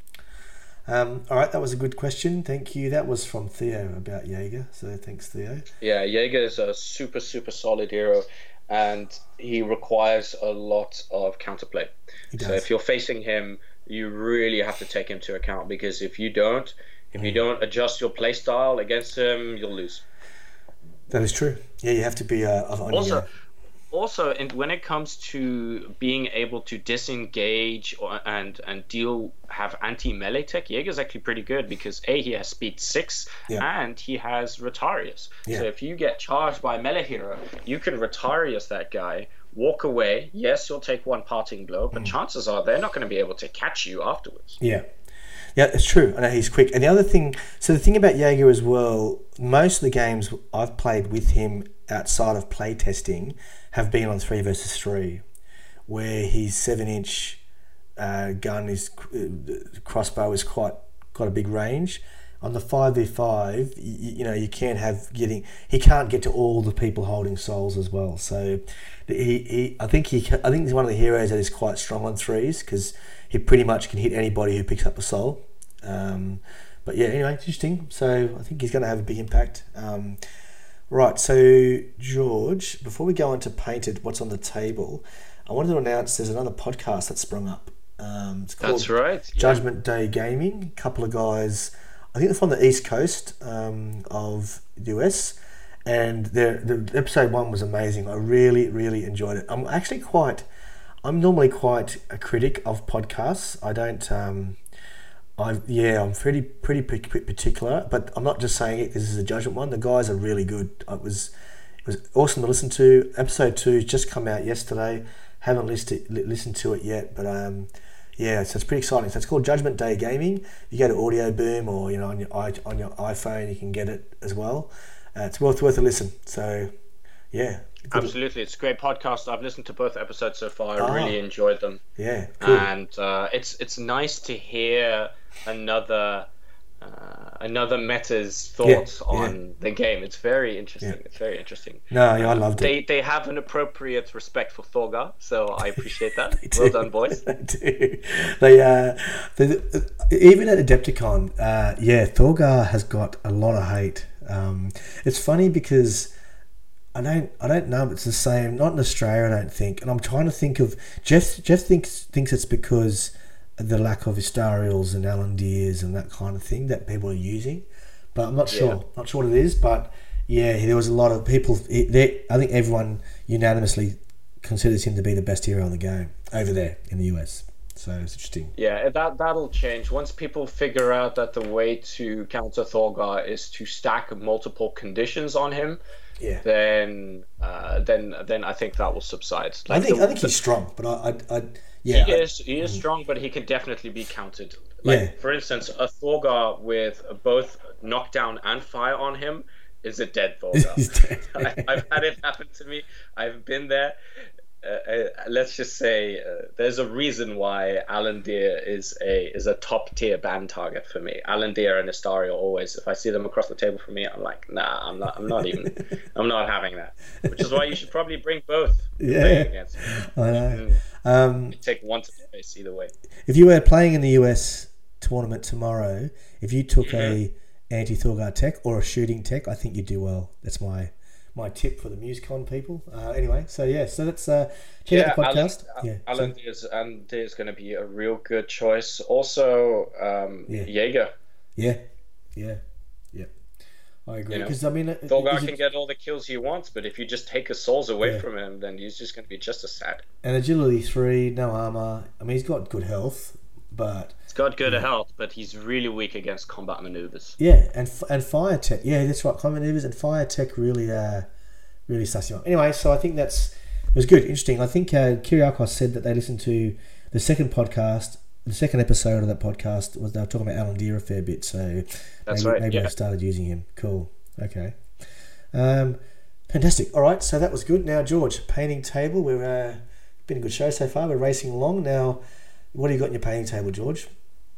Um, all right, that was a good question. Thank you. That was from Theo about Jaeger. So thanks, Theo. Yeah, Jaeger is a super super solid hero, and he requires a lot of counterplay. He So does. if you're facing him, you really have to take him to account, because if you don't, if you don't adjust your play style against him, you'll lose. That is true. Yeah, you have to be uh, on your Also, game. also, and when it comes to being able to disengage or, and and deal have anti melee tech, Jaeger's actually pretty good because a he has speed six Yeah. and he has Retarius. Yeah. So if you get charged by a melee hero, you can Retarius that guy, walk away. Yes, you'll take one parting blow, Mm. but chances are they're not going to be able to catch you afterwards. Yeah. Yeah, it's true. I know he's quick. And the other thing, so the thing about Jaeger as well, most of the games I've played with him outside of play testing have been on three versus three, where his seven inch uh, gun is uh, crossbow is quite quite a big range. On the five v five, you, you know, you can't have getting he can't get to all the people holding souls as well. So he, he I think he I think he's one of the heroes that is quite strong on threes because he pretty much can hit anybody who picks up a soul. Um, but yeah, anyway, it's interesting. So I think he's going to have a big impact. Um, right, so George, before we go on to Painted, what's on the table, I wanted to announce there's another podcast that sprung up. Um, it's called That's right. Yeah. Judgment Day Gaming. A couple of guys, I think they're from the East Coast um, of the U S, and their the episode one was amazing. I really, really enjoyed it. I'm actually quite, I'm normally quite a critic of podcasts. I don't, um, I yeah, I'm pretty pretty particular, but I'm not just saying it. This is a judgment one. The guys are really good. It was it was awesome to listen to. Episode two just come out yesterday. Haven't listened listened to it yet, but um, yeah, so it's pretty exciting. So it's called Judgment Day Gaming. You go to Audio Boom or you know on your on your iPhone, you can get it as well. Uh, it's worth worth a listen. So yeah. Absolutely, it's a great podcast. I've listened to both episodes so far. I ah, really enjoyed them. Yeah, cool. And uh, it's it's nice to hear another uh, another meta's thoughts yeah, on yeah. the game. It's very interesting. Yeah. It's very interesting. No, yeah, I loved they, it. They have an appropriate respect for Thorgar, so I appreciate that. Well done, boys. They do. They, uh, they even at Adepticon, uh, yeah, Thorgar has got a lot of hate. Um, it's funny because. I don't. I don't know. If it's the same. Not in Australia, I don't think. And I'm trying to think of Jeff. Jeff thinks thinks it's because of the lack of Astarials and Alandirs and that kind of thing that people are using. But I'm not sure. Yeah. Not sure what it is. But yeah, there was a lot of people. There, I think everyone unanimously considers him to be the best hero in the game over there in the U S. So it's interesting. Yeah, that that'll change once people figure out that the way to counter Thorgar is to stack multiple conditions on him. Yeah. Then, uh, then, then I think that will subside. Like I think the, I think he's strong, but I, I, I yeah, he I, is he is mm. strong, but he can definitely be countered. Like yeah. for instance, a Thorgar with both knockdown and fire on him is a dead Thorgar. He's dead. I, I've had it happen to me. I've been there. Uh, uh, let's just say uh, there's a reason why Alandir is a is a top tier ban target for me. Alandir and Astariel always, if I see them across the table for me, I'm like, nah, I'm not, I'm not even, I'm not having that. Which is why you should probably bring both. Yeah, against me. I know. Um, you take one to the face either way. If you were playing in the U S tournament tomorrow, if you took mm-hmm. a anti-Thorgar tech or a shooting tech, I think you'd do well. That's my. My tip for the MuseCon people. Uh, anyway, so yeah, so that's uh, check yeah, out the podcast. Alan, yeah, Alan so. is and there's going to be a real good choice. Also, um, yeah. Jaeger. Yeah, yeah, yeah. I agree because you know, I mean, Thorgar can get all the kills he wants, but if you just take his souls away yeah. from him, then he's just going to be just as sad. And agility three, no armor. I mean, he's got good health, but he's got good yeah. health, but he's really weak against combat maneuvers. Yeah, and and fire tech. Yeah, that's right. Combat maneuvers and fire tech really. Uh, Really suss him up. Anyway, so I think that's it was good, interesting. I think uh, Kyriakos said that they listened to the second podcast, the second episode of that podcast was they were talking about Alandir a fair bit. So that's maybe, right. maybe yeah. they started using him. Cool. Okay. Um, fantastic. All right, so that was good. Now, George, painting table. We're uh, been a good show so far. We're racing along now. What do you got in your painting table, George?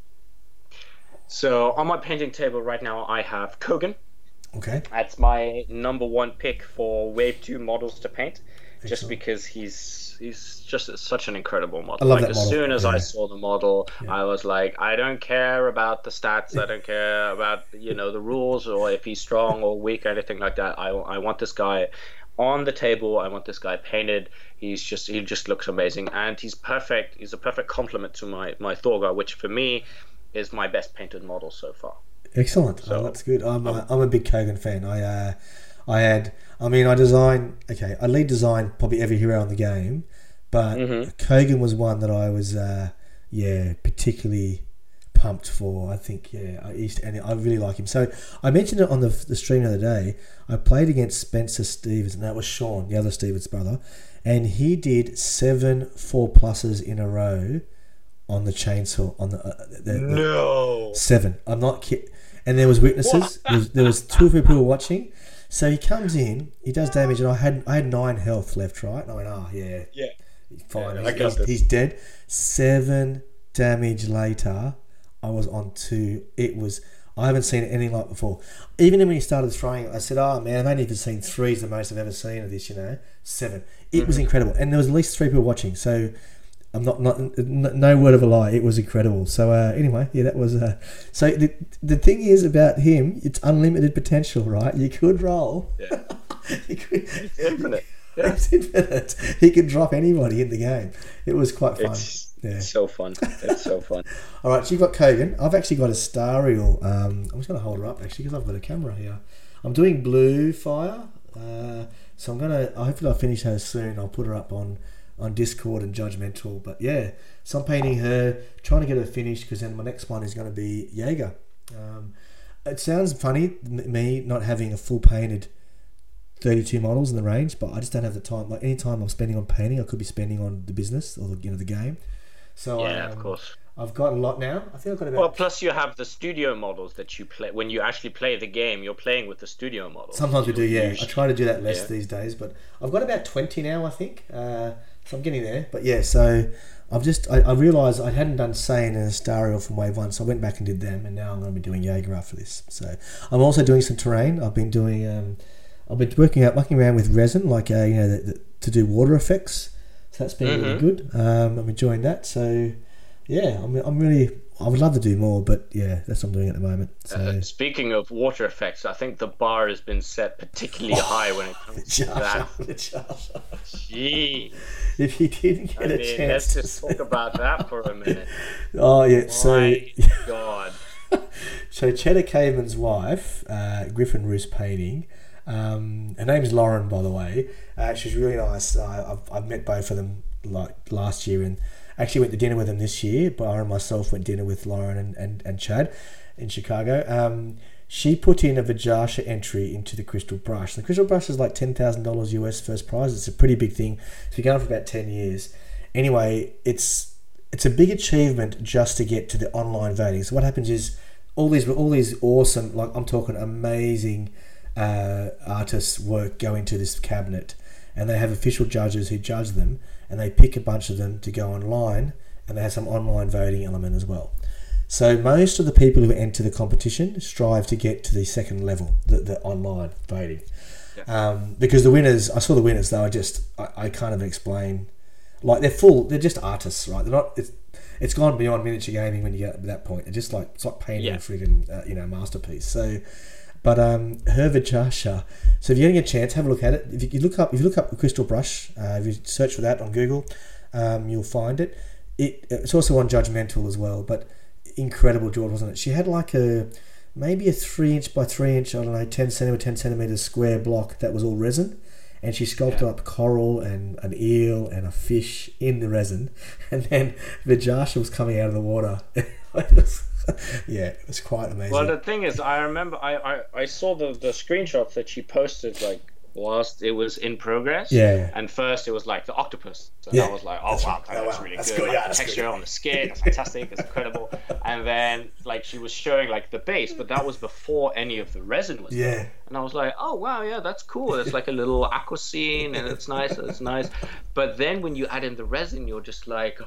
So on my painting table right now, I have Kogan. Okay. That's my number one pick for Wave Two models to paint, Excellent. Just because he's he's just such an incredible model. I love like that as model. soon as yeah. I saw the model, yeah. I was like, I don't care about the stats. I don't care about you know the rules or if he's strong or weak or anything like that. I I want this guy on the table. I want this guy painted. He's just he just looks amazing, and he's perfect. He's a perfect complement to my my Thorgar, which for me is my best painted model so far. Excellent. So, oh, that's good. I'm a, I'm a big Kogan fan. I uh, I had. I mean, I design. Okay, I lead design probably every hero in the game, but mm-hmm. Kogan was one that I was, uh, yeah, particularly pumped for. I think, yeah, I used to, and I really like him. So I mentioned it on the the stream the other day. I played against Spencer Stevens, and that was Sean, the other Stevens brother, and he did seven four pluses in a row on the chainsaw on the, uh, the, the no seven. I'm not kidding. And there was witnesses. There was, there was two or three people watching. So he comes in, he does damage, and I had I had nine health left, right? And I went, oh yeah, yeah, fine. Yeah, he's, he's, he's dead. Seven damage later, I was on two. It was I haven't seen anything like before. Even when he started throwing, I said, oh man, I've only even seen three is the most I've ever seen of this. You know, seven. It mm-hmm. was incredible, and there was at least three people watching. So. I'm not, not, no word of a lie. It was incredible. So uh, anyway, yeah, that was. Uh, so the the thing is about him, it's unlimited potential, right? You could roll. Yeah. you could, it's infinite. Yeah. It's infinite. He could drop anybody in the game. It was quite fun. It's, yeah. it's so fun. It's so fun. All right, so you've got Kogan. I've actually got Astariel. Um, I'm just going to hold her up actually because I've got a camera here. I'm doing blue fire. Uh, so I'm gonna. Hopefully I'll finish her soon. I'll put her up on. on Discord and judgmental. But yeah, so I'm painting her, trying to get her finished because then my next one is going to be Jaeger. Um, it sounds funny, me not having a full painted thirty-two models in the range, but I just don't have the time. Like any time I'm spending on painting, I could be spending on the business or the, you know the game. So yeah, um, of course. I've got a lot now. I think I've got about. Well, plus you have the studio models that you play when you actually play the game. You're playing with the studio models. Sometimes we do, yeah. Usually. I try to do that less yeah. these days, but I've got about twenty now, I think. Uh, so I'm getting there. But yeah, so I've just I, I realised I hadn't done Sane and Astariel from Wave One, so I went back and did them, and now I'm going to be doing Jaeger after this. So I'm also doing some terrain. I've been doing. Um, I've been working out, mucking around with resin, like uh, you know, the, the, to do water effects. So that's been mm-hmm. really good. Um, I'm enjoying that. So yeah, I'm I'm really. I would love to do more, but yeah, that's what I'm doing at the moment. So. Uh, speaking of water effects, I think the bar has been set particularly oh, high when it comes to that. Gee. If you didn't get I a mean, chance. Let's just talk about that for a minute. Oh, yeah. My so, God. So, Cheddar Caveman's wife, uh, Griffin Roost Painting, um, her name's Lauren, by the way. Uh, she's really nice. Uh, I've, I've met both of them like last year and actually went to dinner with them this year. Byron and myself went dinner with Lauren and, and, and Chad in Chicago. Um, she put in a Vajasha entry into the Crystal Brush. The Crystal Brush is like ten thousand dollars U S first prize. It's a pretty big thing. It's been going for about ten years. Anyway, it's it's a big achievement just to get to the online voting. So what happens is all these all these awesome, like I'm talking amazing uh, artists' work go into this cabinet, and they have official judges who judge them, and they pick a bunch of them to go online, and they have some online voting element as well. So most of the people who enter the competition strive to get to the second level, the, the online voting. Yeah. Um, because the winners, I saw the winners though, I just, I, I can't even explain, like they're full, they're just artists, right? They're not, it's, it's gone beyond miniature gaming when you get to that point. It's just like, it's like painting yeah. a friggin', uh, you know, masterpiece. So, but um, her Vajasha, so if you're getting a chance, have a look at it. If you look up, if you look up the Crystal Brush, uh, if you search for that on Google, um, you'll find it. it. It's also on Judgmental as well, but incredible jewel, wasn't it? She had like a, maybe a three inch by three inch, I don't know, ten centimeter, ten centimeters square block that was all resin. And she sculpted yeah. up coral and an eel and a fish in the resin. And then Vajasha was coming out of the water. Yeah, it was quite amazing. Well, the thing is, I remember I, I, I saw the, the screenshots that she posted like whilst it was in progress. Yeah. And first it was like the octopus. So yeah. I was like, oh that's wow, right. that's, oh, wow. really that's good. good. Like, Yeah, the that's texture good. on the skin, it's fantastic, it's incredible. And then like she was showing like the base, but that was before any of the resin was yeah. there. And I was like, oh wow, yeah, that's cool. It's like a little aqua scene and it's nice, it's nice. But then when you add in the resin, you're just like,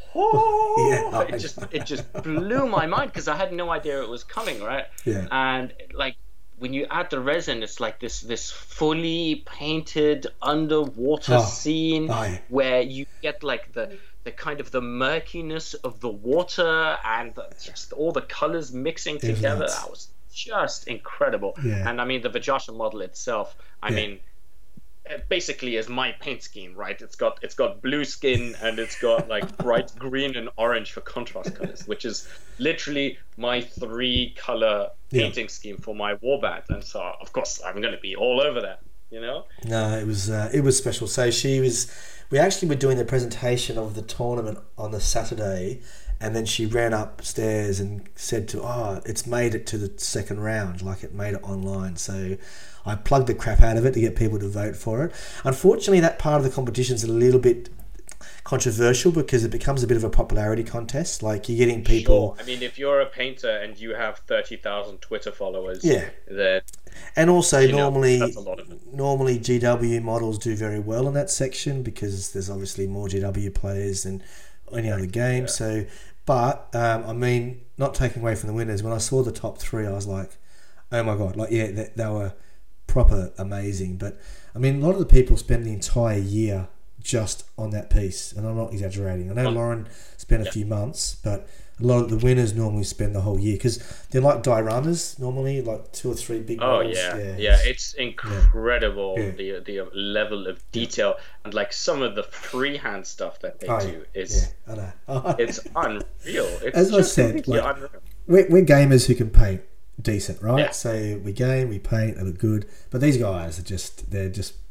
oh, yeah, it just it just blew my mind because I had no idea it was coming, right? Yeah. And like when you add the resin, it's like this this fully painted underwater oh. scene oh, yeah. where you get like the the kind of the murkiness of the water and the, just all the colors mixing together. Nuts. That was just incredible. Yeah. And I mean the Vajasha model itself, I yeah. mean it basically is my paint scheme, right? It's got it's got blue skin and it's got like bright green and orange for contrast colors, which is literally my three color painting yeah. scheme for my warband. And so of course I'm going to be all over that, you know. No, it was uh, it was special. So she was. We actually were doing the presentation of the tournament on the Saturday, and then she ran upstairs and said to, oh, it's made it to the second round, like it made it online. So I plugged the crap out of it to get people to vote for it. Unfortunately, that part of the competition is a little bit controversial because it becomes a bit of a popularity contest. Like you're getting people... Sure. I mean, if you're a painter and you have thirty thousand Twitter followers, yeah. then... And also, you know, normally, that's a lot of it. normally G W models do very well in that section because there's obviously more G W players than any other game. Yeah. So, but um, I mean, not taking away from the winners. When I saw the top three, I was like, "Oh my god!" Like, yeah, they, they were proper amazing. But I mean, a lot of the people spend the entire year just on that piece, and I'm not exaggerating. I know Lauren spent a yeah. few months, but a lot of the winners normally spend the whole year because they're like dioramas normally, like two or three big oh models. yeah. yeah yeah it's incredible yeah. the the level of detail yeah. and like some of the freehand stuff that they oh, do is yeah, I know. Oh, it's unreal. It's as I said, like, we're, we're gamers who can paint decent, right? Yeah. So we game, we paint, they look good, but these guys are just they're just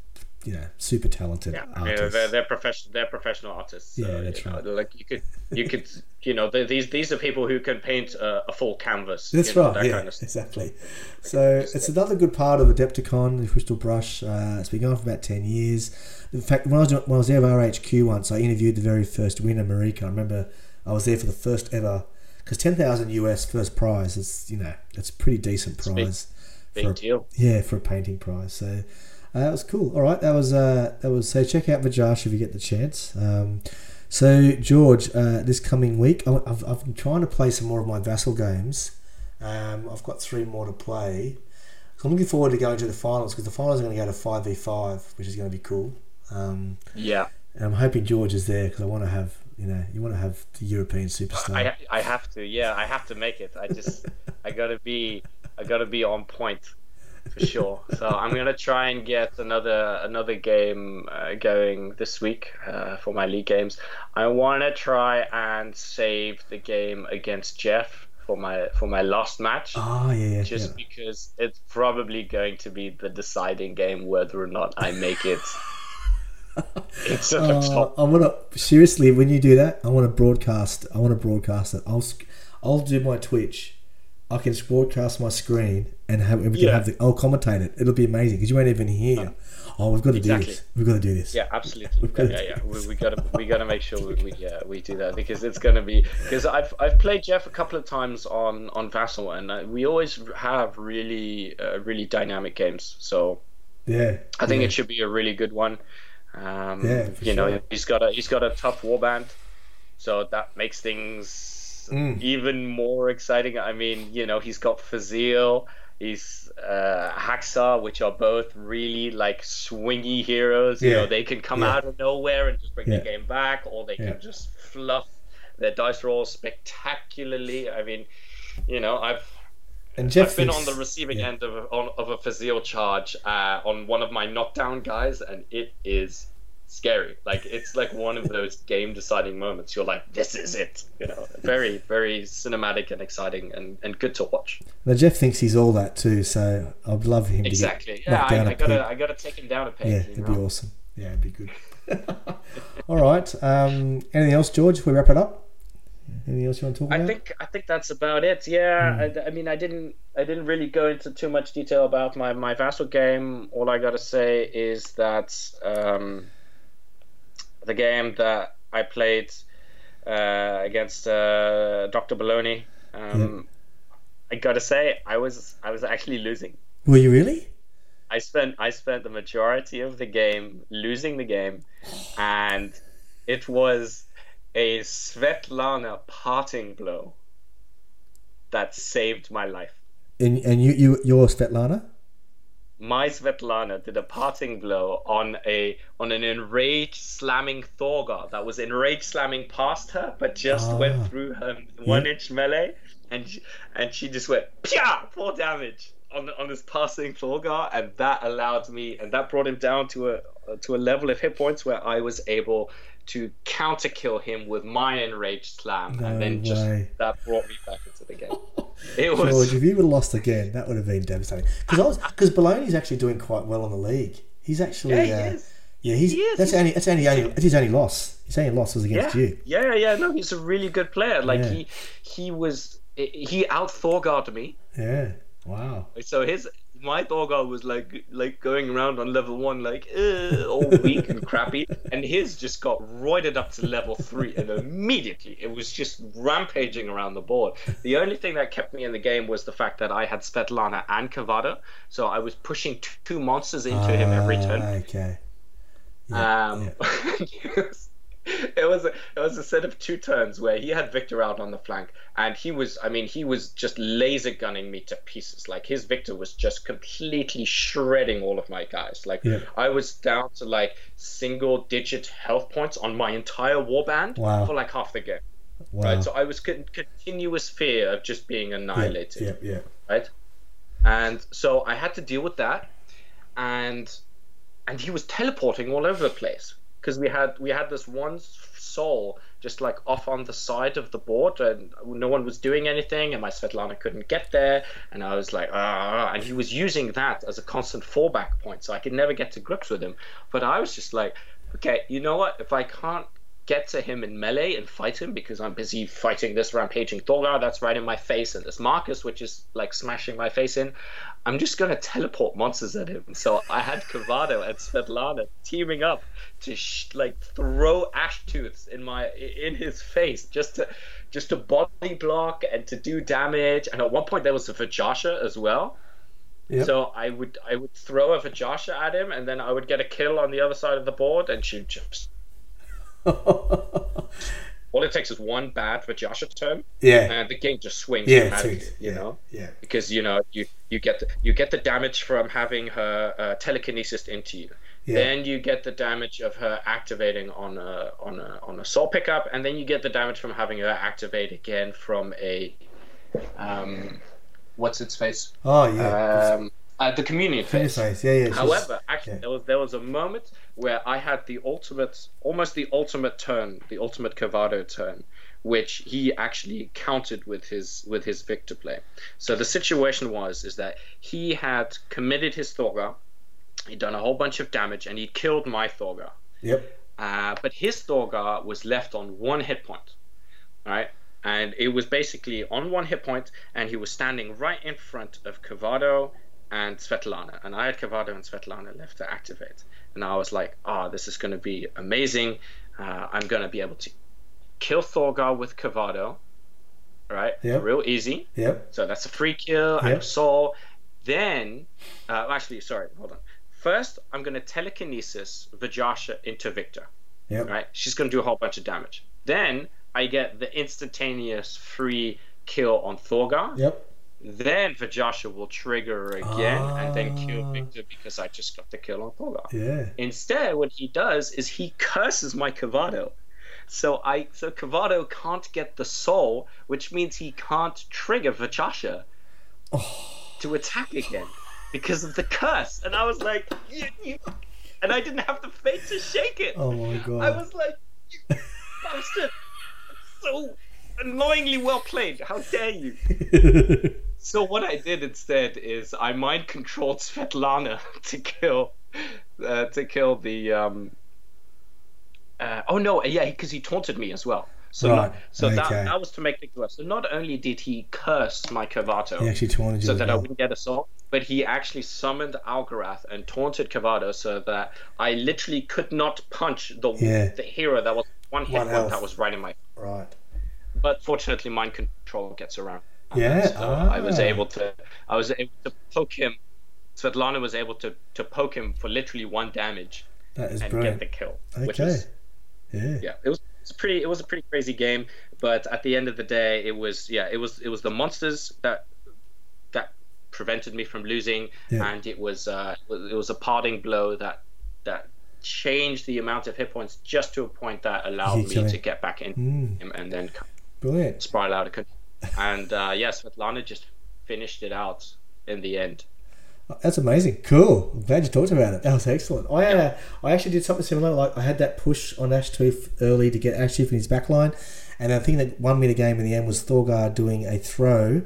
you know, super talented Yeah, I mean, artists. they're they're professional they're professional artists. So, Yeah, that's you know, right. like you could you could you know th these these are people who can paint a, a full canvas. That's you know, right. That Yeah, kind of stuff. exactly. So it's another good part of Adepticon, the Crystal Brush. Uh, it's been going for about ten years. In fact, when I was when I was there at R H Q once, I interviewed the very first winner, Marika. I remember I was there for the first ever, because ten thousand U S first prize is, you know, it's a pretty decent prize. Big, for big a, deal. Yeah, for a painting prize. So uh, that was cool. All right, that was uh, that was. So check out Vajash if you get the chance. Um, so George, uh, this coming week, I- I've I've been trying to play some more of my Vassal games. Um, I've got three more to play. So I'm looking forward to going to the finals, because the finals are going to go to five v five, which is going to be cool. Um, Yeah. and I'm hoping George is there, because I want to have, you know, you want to have the European superstar. I I have to. Yeah, I have to make it. I just I gotta be I gotta be on point for sure. So I'm gonna try and get another another game uh, going this week uh, for my league games. I want to try and save the game against Jeff for my for my last match. Oh yeah, yeah. Just yeah. because it's probably going to be the deciding game whether or not I make it. It's at the Uh, top. I want to seriously, when you do that, I want to broadcast. I want to broadcast it. I'll sc- I'll do my Twitch. I can broadcast my screen and have we can Yeah. have the. I'll commentate it. It'll be amazing, because you won't even hear. Oh, we've got to Exactly. do this. We've got to do this. Yeah, absolutely. We've Yeah, got yeah, to yeah. do We, this. we gotta we gotta make sure we, we yeah we do that, because it's gonna be because I've I've played Jeff a couple of times on on Vassal, and uh, we always have really uh, really dynamic games. So Yeah. I think yeah. it should be a really good one. Um, Yeah, for you know, sure. he's got a he's got a tough warband, so that makes things Mm. even more exciting. I mean, you know, he's got Fazil, he's uh, Haxa, which are both really like swingy heroes. You Yeah. know, they can come Yeah. out of nowhere and just bring Yeah. the game back, or they Yeah. can just fluff their dice rolls spectacularly. I mean, you know, I've And Jeff I've been thinks- on the receiving yeah. end of a, on, of a Fazil charge uh, on one of my knockdown guys, and it is scary. Like, it's like one of those game deciding moments. You're like, this is it. You know, very, very cinematic and exciting, and, and good to watch. Now Jeff thinks he's all that too, so I'd love him Exactly. to get Yeah, knocked I, down I a gotta peg. I gotta take him down a peg. Yeah, you it'd know? be awesome. Yeah, it'd be good. All right. Um, anything else, George? Before we wrap it up, anything else you want to talk I about? think I think that's about it. Yeah, Hmm. I, I mean, I didn't I didn't really go into too much detail about my my Vassal game. All I gotta say is that um, the game that I played uh, against uh, Doctor Baloney, um, I gotta say I was I was actually losing. Were you really? I spent I spent the majority of the game losing the game, and it was a Svetlana parting blow that saved my life. And and you you you're Svetlana? My Svetlana did a parting blow on a on an enraged slamming Thorgar that was enraged slamming past her, but just Ah. went through her one inch melee, and she, and she just went pia four damage on on this passing Thorgar, and that allowed me, and that brought him down to a to a level of hit points where I was able to counter kill him with my enraged slam, No and then just way. that brought me back into the game. It was George, if you would have lost again, that would have been devastating. Because I was because Baloney's actually doing quite well in the league. He's actually yeah, he uh, is. yeah he's He is. that's only that's only only that's his only loss. His only loss was against yeah. you. Yeah, yeah, no, he's a really good player. Like Yeah. he he was he out Thorgar'd me. Yeah. Wow. So his my Thorgar was like like going around on level one like uh, all weak and crappy, and his just got roided up to level three, and immediately it was just rampaging around the board. The only thing that kept me in the game was the fact that I had Svetlana and Kavada, so I was pushing t- two monsters into him every turn. Ah, okay. Yeah, Um, yeah. it was a, it was a set of two turns where he had Victor out on the flank, and he was I mean he was just laser gunning me to pieces. Like his Victor was just completely shredding all of my guys. Like Yeah. I was down to like single digit health points on my entire warband Wow. for like half the game. Wow. Right, so I was con- continuous fear of just being annihilated. Yeah, yeah, Right, and so I had to deal with that, and and he was teleporting all over the place. because we had we had this one soul just like off on the side of the board, and no one was doing anything, and my Svetlana couldn't get there, and I was like, ah, and he was using that as a constant fallback point, so I could never get to grips with him. But I was just like, okay, you know what? If I can't get to him in melee and fight him because I'm busy fighting this rampaging Thorgar that's right in my face, and this Marcus which is like smashing my face in, I'm just gonna teleport monsters at him. So I had Kavado and Svetlana teaming up to sh- like throw Ashtooths in my in his face just to just to body block and to do damage. And at one point there was a Vajasha as well. Yep. So I would I would throw a Vajasha at him, and then I would get a kill on the other side of the board, and she'd just all it takes is one bad Vajasha turn, yeah, and the game just swings yeah, dramatically, you yeah, know, yeah, because you know you you get the, you get the damage from having her uh, telekinesis into you. Yeah. Then you get the damage of her activating on a on a on a soul pickup, and then you get the damage from having her activate again from a um, what's its face? Oh yeah, um, uh, the communion phase. phase. Yeah, yeah. However, just, actually, yeah. there was there was a moment where I had the ultimate, almost the ultimate turn, the ultimate Kavado turn, which he actually countered with his with his Victor play. So the situation was is that he had committed his Thorgar, he'd done a whole bunch of damage, and he killed my Thorgar. Yep. Uh, but his Thorgar was left on one hit point, right? And it was basically on one hit point, and he was standing right in front of Kavado and Svetlana, and I had Kavado and Svetlana left to activate, and I was like, oh, this is going to be amazing. uh, I'm going to be able to kill Thorgar with Kavado, right? Yep. Real easy. Yep. So that's a free kill. Yep. I have soul. Then uh, actually sorry hold on first I'm going to telekinesis Vajasha into Victor. Yep. Right, she's going to do a whole bunch of damage. Then I get the instantaneous free kill on Thorgar. Yep. Then Vajasha will trigger again ah. and then kill Victor because I just got the kill on Thorgar. Yeah. Instead, what he does is he curses my Kavado. So I so Kavado can't get the soul, which means he can't trigger Vajasha oh. to attack again because of the curse. And I was like, you, you... and I didn't have the fate to shake it. Oh my god. I was like, you bastard. So annoyingly well played. How dare you? So what I did instead is I mind controlled Svetlana to kill, uh, to kill the. Um, uh, oh no, yeah, because he taunted me as well. So right. not, so okay. that that was to make things worse. So not only did he curse my Kavato, he actually taunted you so that well. I wouldn't get assault, but he actually summoned Algarath and taunted Kavado so that I literally could not punch the yeah. the hero that was one hit one point that was right in my. Right. But fortunately, mind control gets around. Yeah, so ah. I was able to. I was able to poke him. Svetlana was able to, to poke him for literally one damage. That is and brilliant. Get the kill. Okay. Which was, yeah. Yeah. It was it's pretty. It was a pretty crazy game. But at the end of the day, it was yeah. It was it was the monsters that that prevented me from losing, yeah. and it was uh it was a parting blow that that changed the amount of hit points just to a point that allowed me to get back in mm. him and then. Brilliant. Spiral out of control. And uh, yes, Svetlana just finished it out in the end. That's amazing. Cool. I'm glad you talked about it. That was excellent. I uh, I actually did something similar. Like I had that push on Ashtooth early to get Ashtooth in his backline, and the thing that won me the game in the end was Thorgar doing a throw,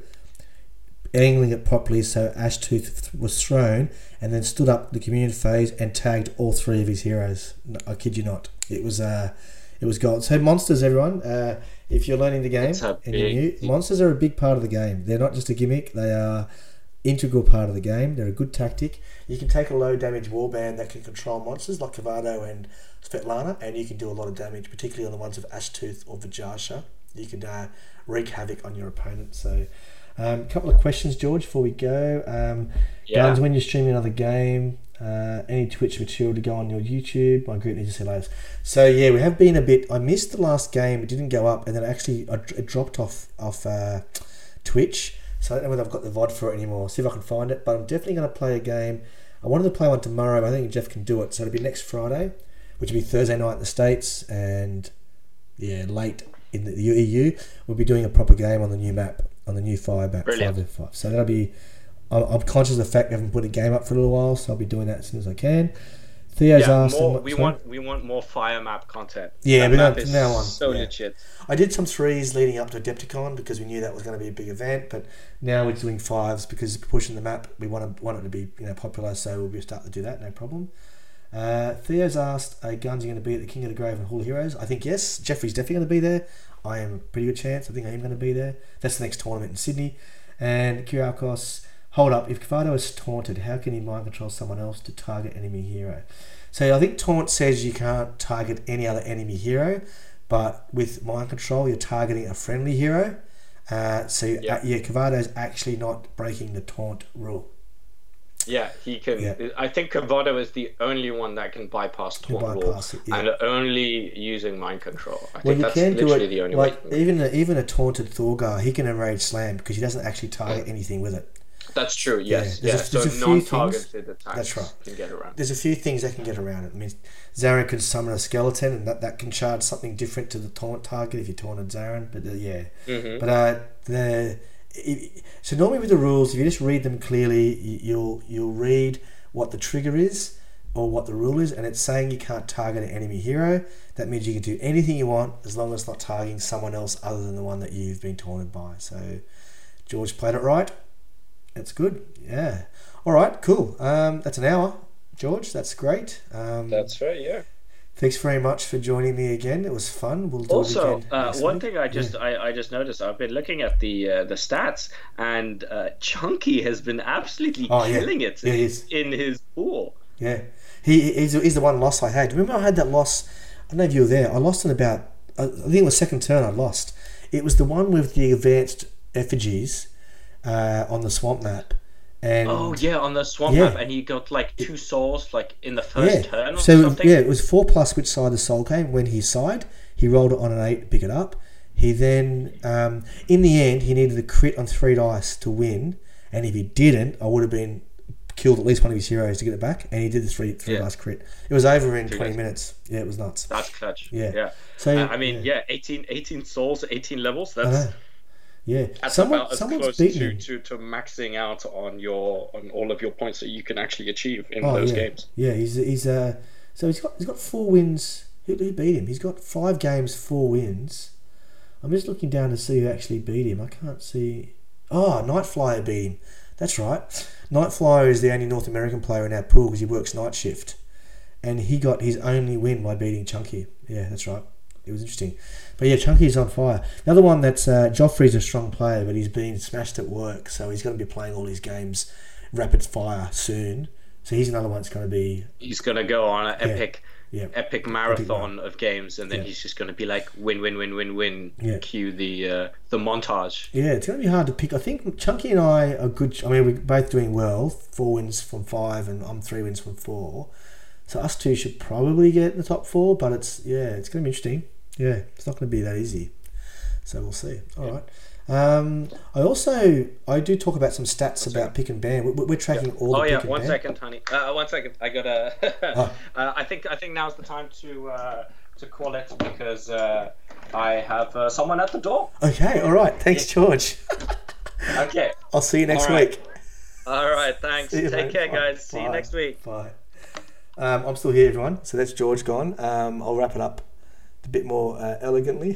angling it properly so Ashtooth was thrown, and then stood up the communion phase and tagged all three of his heroes. No, I kid you not. It was uh, it was gold. So monsters, everyone. Uh, If you're learning the game and you're new, monsters are a big part of the game. They're not just a gimmick; they are integral part of the game. They're a good tactic. You can take a low damage warband that can control monsters like Kavado and Svetlana, and you can do a lot of damage, particularly on the ones of Ashtooth or Vajasha. You can uh, wreak havoc on your opponent. So, a um, couple of questions, George, before we go. Um, yeah. Guns, when you're streaming another game, uh, any Twitch material to go on your YouTube? My group needs to say latest. So yeah, we have been a bit. I missed the last game; it didn't go up, and then actually it dropped off off uh, Twitch. So I don't know whether I've got the V O D for it anymore. See if I can find it. But I'm definitely going to play a game. I wanted to play one tomorrow, but I think Jeff can do it. So it'll be next Friday, which will be Thursday night in the States, and yeah, late in the E U. We'll be doing a proper game on the new map, on the new fire map. Brilliant. five five. So that'll be. I'm conscious of the fact we haven't put a game up for a little while, so I'll be doing that as soon as I can. Theo's yeah, asked. more, and, we sorry? want we want more fire map content. Yeah, that we map don't- is now on, so yeah. legit. I did some threes leading up to Adepticon because we knew that was going to be a big event, but now we're doing fives because we're pushing the map. We want to want it to be you know popular, so we'll be start to do that. No problem. Uh, Theo's asked, "Are Guns going to be at the King of the Grave and Hall of Heroes?" I think yes. Jeffrey's definitely going to be there. I am a pretty good chance. I think I am going to be there. That's the next tournament in Sydney. And Kyriakos, hold up. If Kavado is taunted, how can he mind control someone else to target enemy hero? So I think taunt says you can't target any other enemy hero, but with mind control, you're targeting a friendly hero. Uh, so Yeah. uh, yeah, Kavado's actually not breaking the taunt rule. Yeah, he can. Yeah. I think Kavado is the only one that can bypass Can taunt bypass rule, it, yeah. and only using mind control. I Well, think you that's can do literally it the only like way. even a, even a taunted Thorgar, he can enrage slam because he doesn't actually target anything with it. That's true. Yes. Yeah, Yeah. there's a- there's a So few non-targeted attacks That's right. can get around. There's a few things that can get around it. I mean, Zarin can summon a skeleton, and that, that can charge something different to the taunt target if you taunted Zarin. But uh, yeah, Mm-hmm. but uh, the it, so normally with the rules, if you just read them clearly, you, you'll you'll read what the trigger is or what the rule is, and it's saying you can't target an enemy hero. That means you can do anything you want as long as it's not targeting someone else other than the one that you've been taunted by. So George played it right. That's good. Yeah. All right. Cool. Um, that's an hour, George. That's great. Um, That's right. Yeah. Thanks very much for joining me again. It was fun. We'll do Also, it again. uh, next one week. thing I just I, I just noticed, I've been looking at the uh, the stats, and uh, Chunky has been absolutely Oh, yeah. killing it Yeah, he is. in his pool. Yeah, he he's, he's the one loss I had. Remember, I had that loss. I don't know if you were there. I lost in about. I think it was second turn. I lost. It was the one with the advanced effigies uh, on the swamp map. And Oh yeah, on the swamp Yeah. map, and he got like two souls like in the first yeah. turn or So something. yeah, it was four plus which side the soul came. When he side, he rolled it on an eight to pick it up. He then, um, in the end, he needed a crit on three dice to win. And if he didn't, I would have been killed at least one of his heroes to get it back. And he did the three three Yeah. dice crit. It was over in Two twenty dice. minutes. Yeah, it was nuts. That's clutch. Yeah. Yeah. So I I mean, yeah, eighteen, eighteen souls, eighteen levels. I That's know. Yeah, that's someone about as someone's close beaten to, him. to, to maxing out on your on all of your points that you can actually achieve in Oh, those yeah. games. Yeah, he's he's uh so he's got he's got four wins. Who, who beat him? He's got five games, four wins. I'm just looking down to see who actually beat him. I can't see. Oh, Nightflyer beat him. That's right. Nightflyer is the only North American player in our pool because he works night shift, and he got his only win by beating Chunky. Yeah, that's right. It was interesting. But yeah, Chunky's on fire. The other one that's uh, Joffrey's a strong player, but he's been smashed at work, so he's going to be playing all his games rapid fire soon. So he's another one that's going to be He's gonna go on an Yeah. epic, yeah. epic marathon of games, and then Yeah. he's just gonna be like win, win, win, win, win. Yeah. Cue the uh, the montage. Yeah, it's going to be hard to pick. I think Chunky and I are good. I mean, we're both doing well. Four wins from five, and I'm three wins from four. So us two should probably get in the top four, but it's yeah, it's going to be interesting. Yeah, it's not going to be that easy. So we'll see. All Yeah. right. Um, I also I do talk about some stats One about pick and ban. We're, we're tracking all Oh the yeah, pick and one ban. second, honey. Uh, one second. I gotta. Oh. uh, I think I think now's the time to uh, to call it because uh, I have uh, someone at the door. Okay. All right. Thanks, George. Okay. I'll see you next All right. week. All right. Thanks. See you, Take mate. care, Bye. guys. See you Bye. next week. Bye. Um, I'm still here, everyone. So that's George gone. Um, I'll wrap it up a bit more uh, elegantly.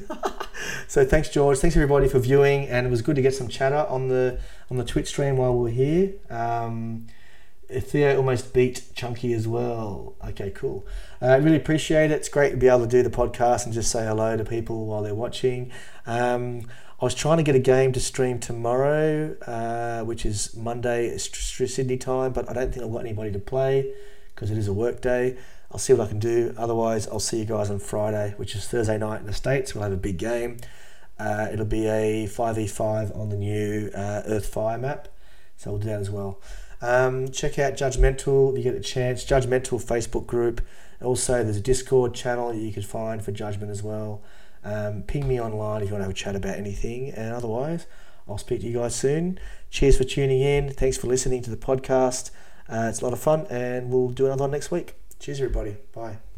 So thanks, George. Thanks everybody for viewing, and it was good to get some chatter on the on the Twitch stream while we we're here. Um, Theo almost beat Chunky as well. Okay, cool. I uh, really appreciate it. It's great to be able to do the podcast and just say hello to people while they're watching. Um, I was trying to get a game to stream tomorrow, uh, which is Monday Sydney time, but I don't think I've got anybody to play because it is a work day. I'll see what I can do. Otherwise, I'll see you guys on Friday, which is Thursday night in the States. We'll have a big game. Uh, it'll be a five v five on the new uh, Earthfire map, so we'll do that as well. Um, check out Judgmental if you get a chance. Judgmental Facebook group. Also, there's a Discord channel that you can find for Judgment as well. Um, ping me online if you want to have a chat about anything. And otherwise, I'll speak to you guys soon. Cheers for tuning in. Thanks for listening to the podcast. Uh, it's a lot of fun, and we'll do another one next week. Cheers, everybody. Bye.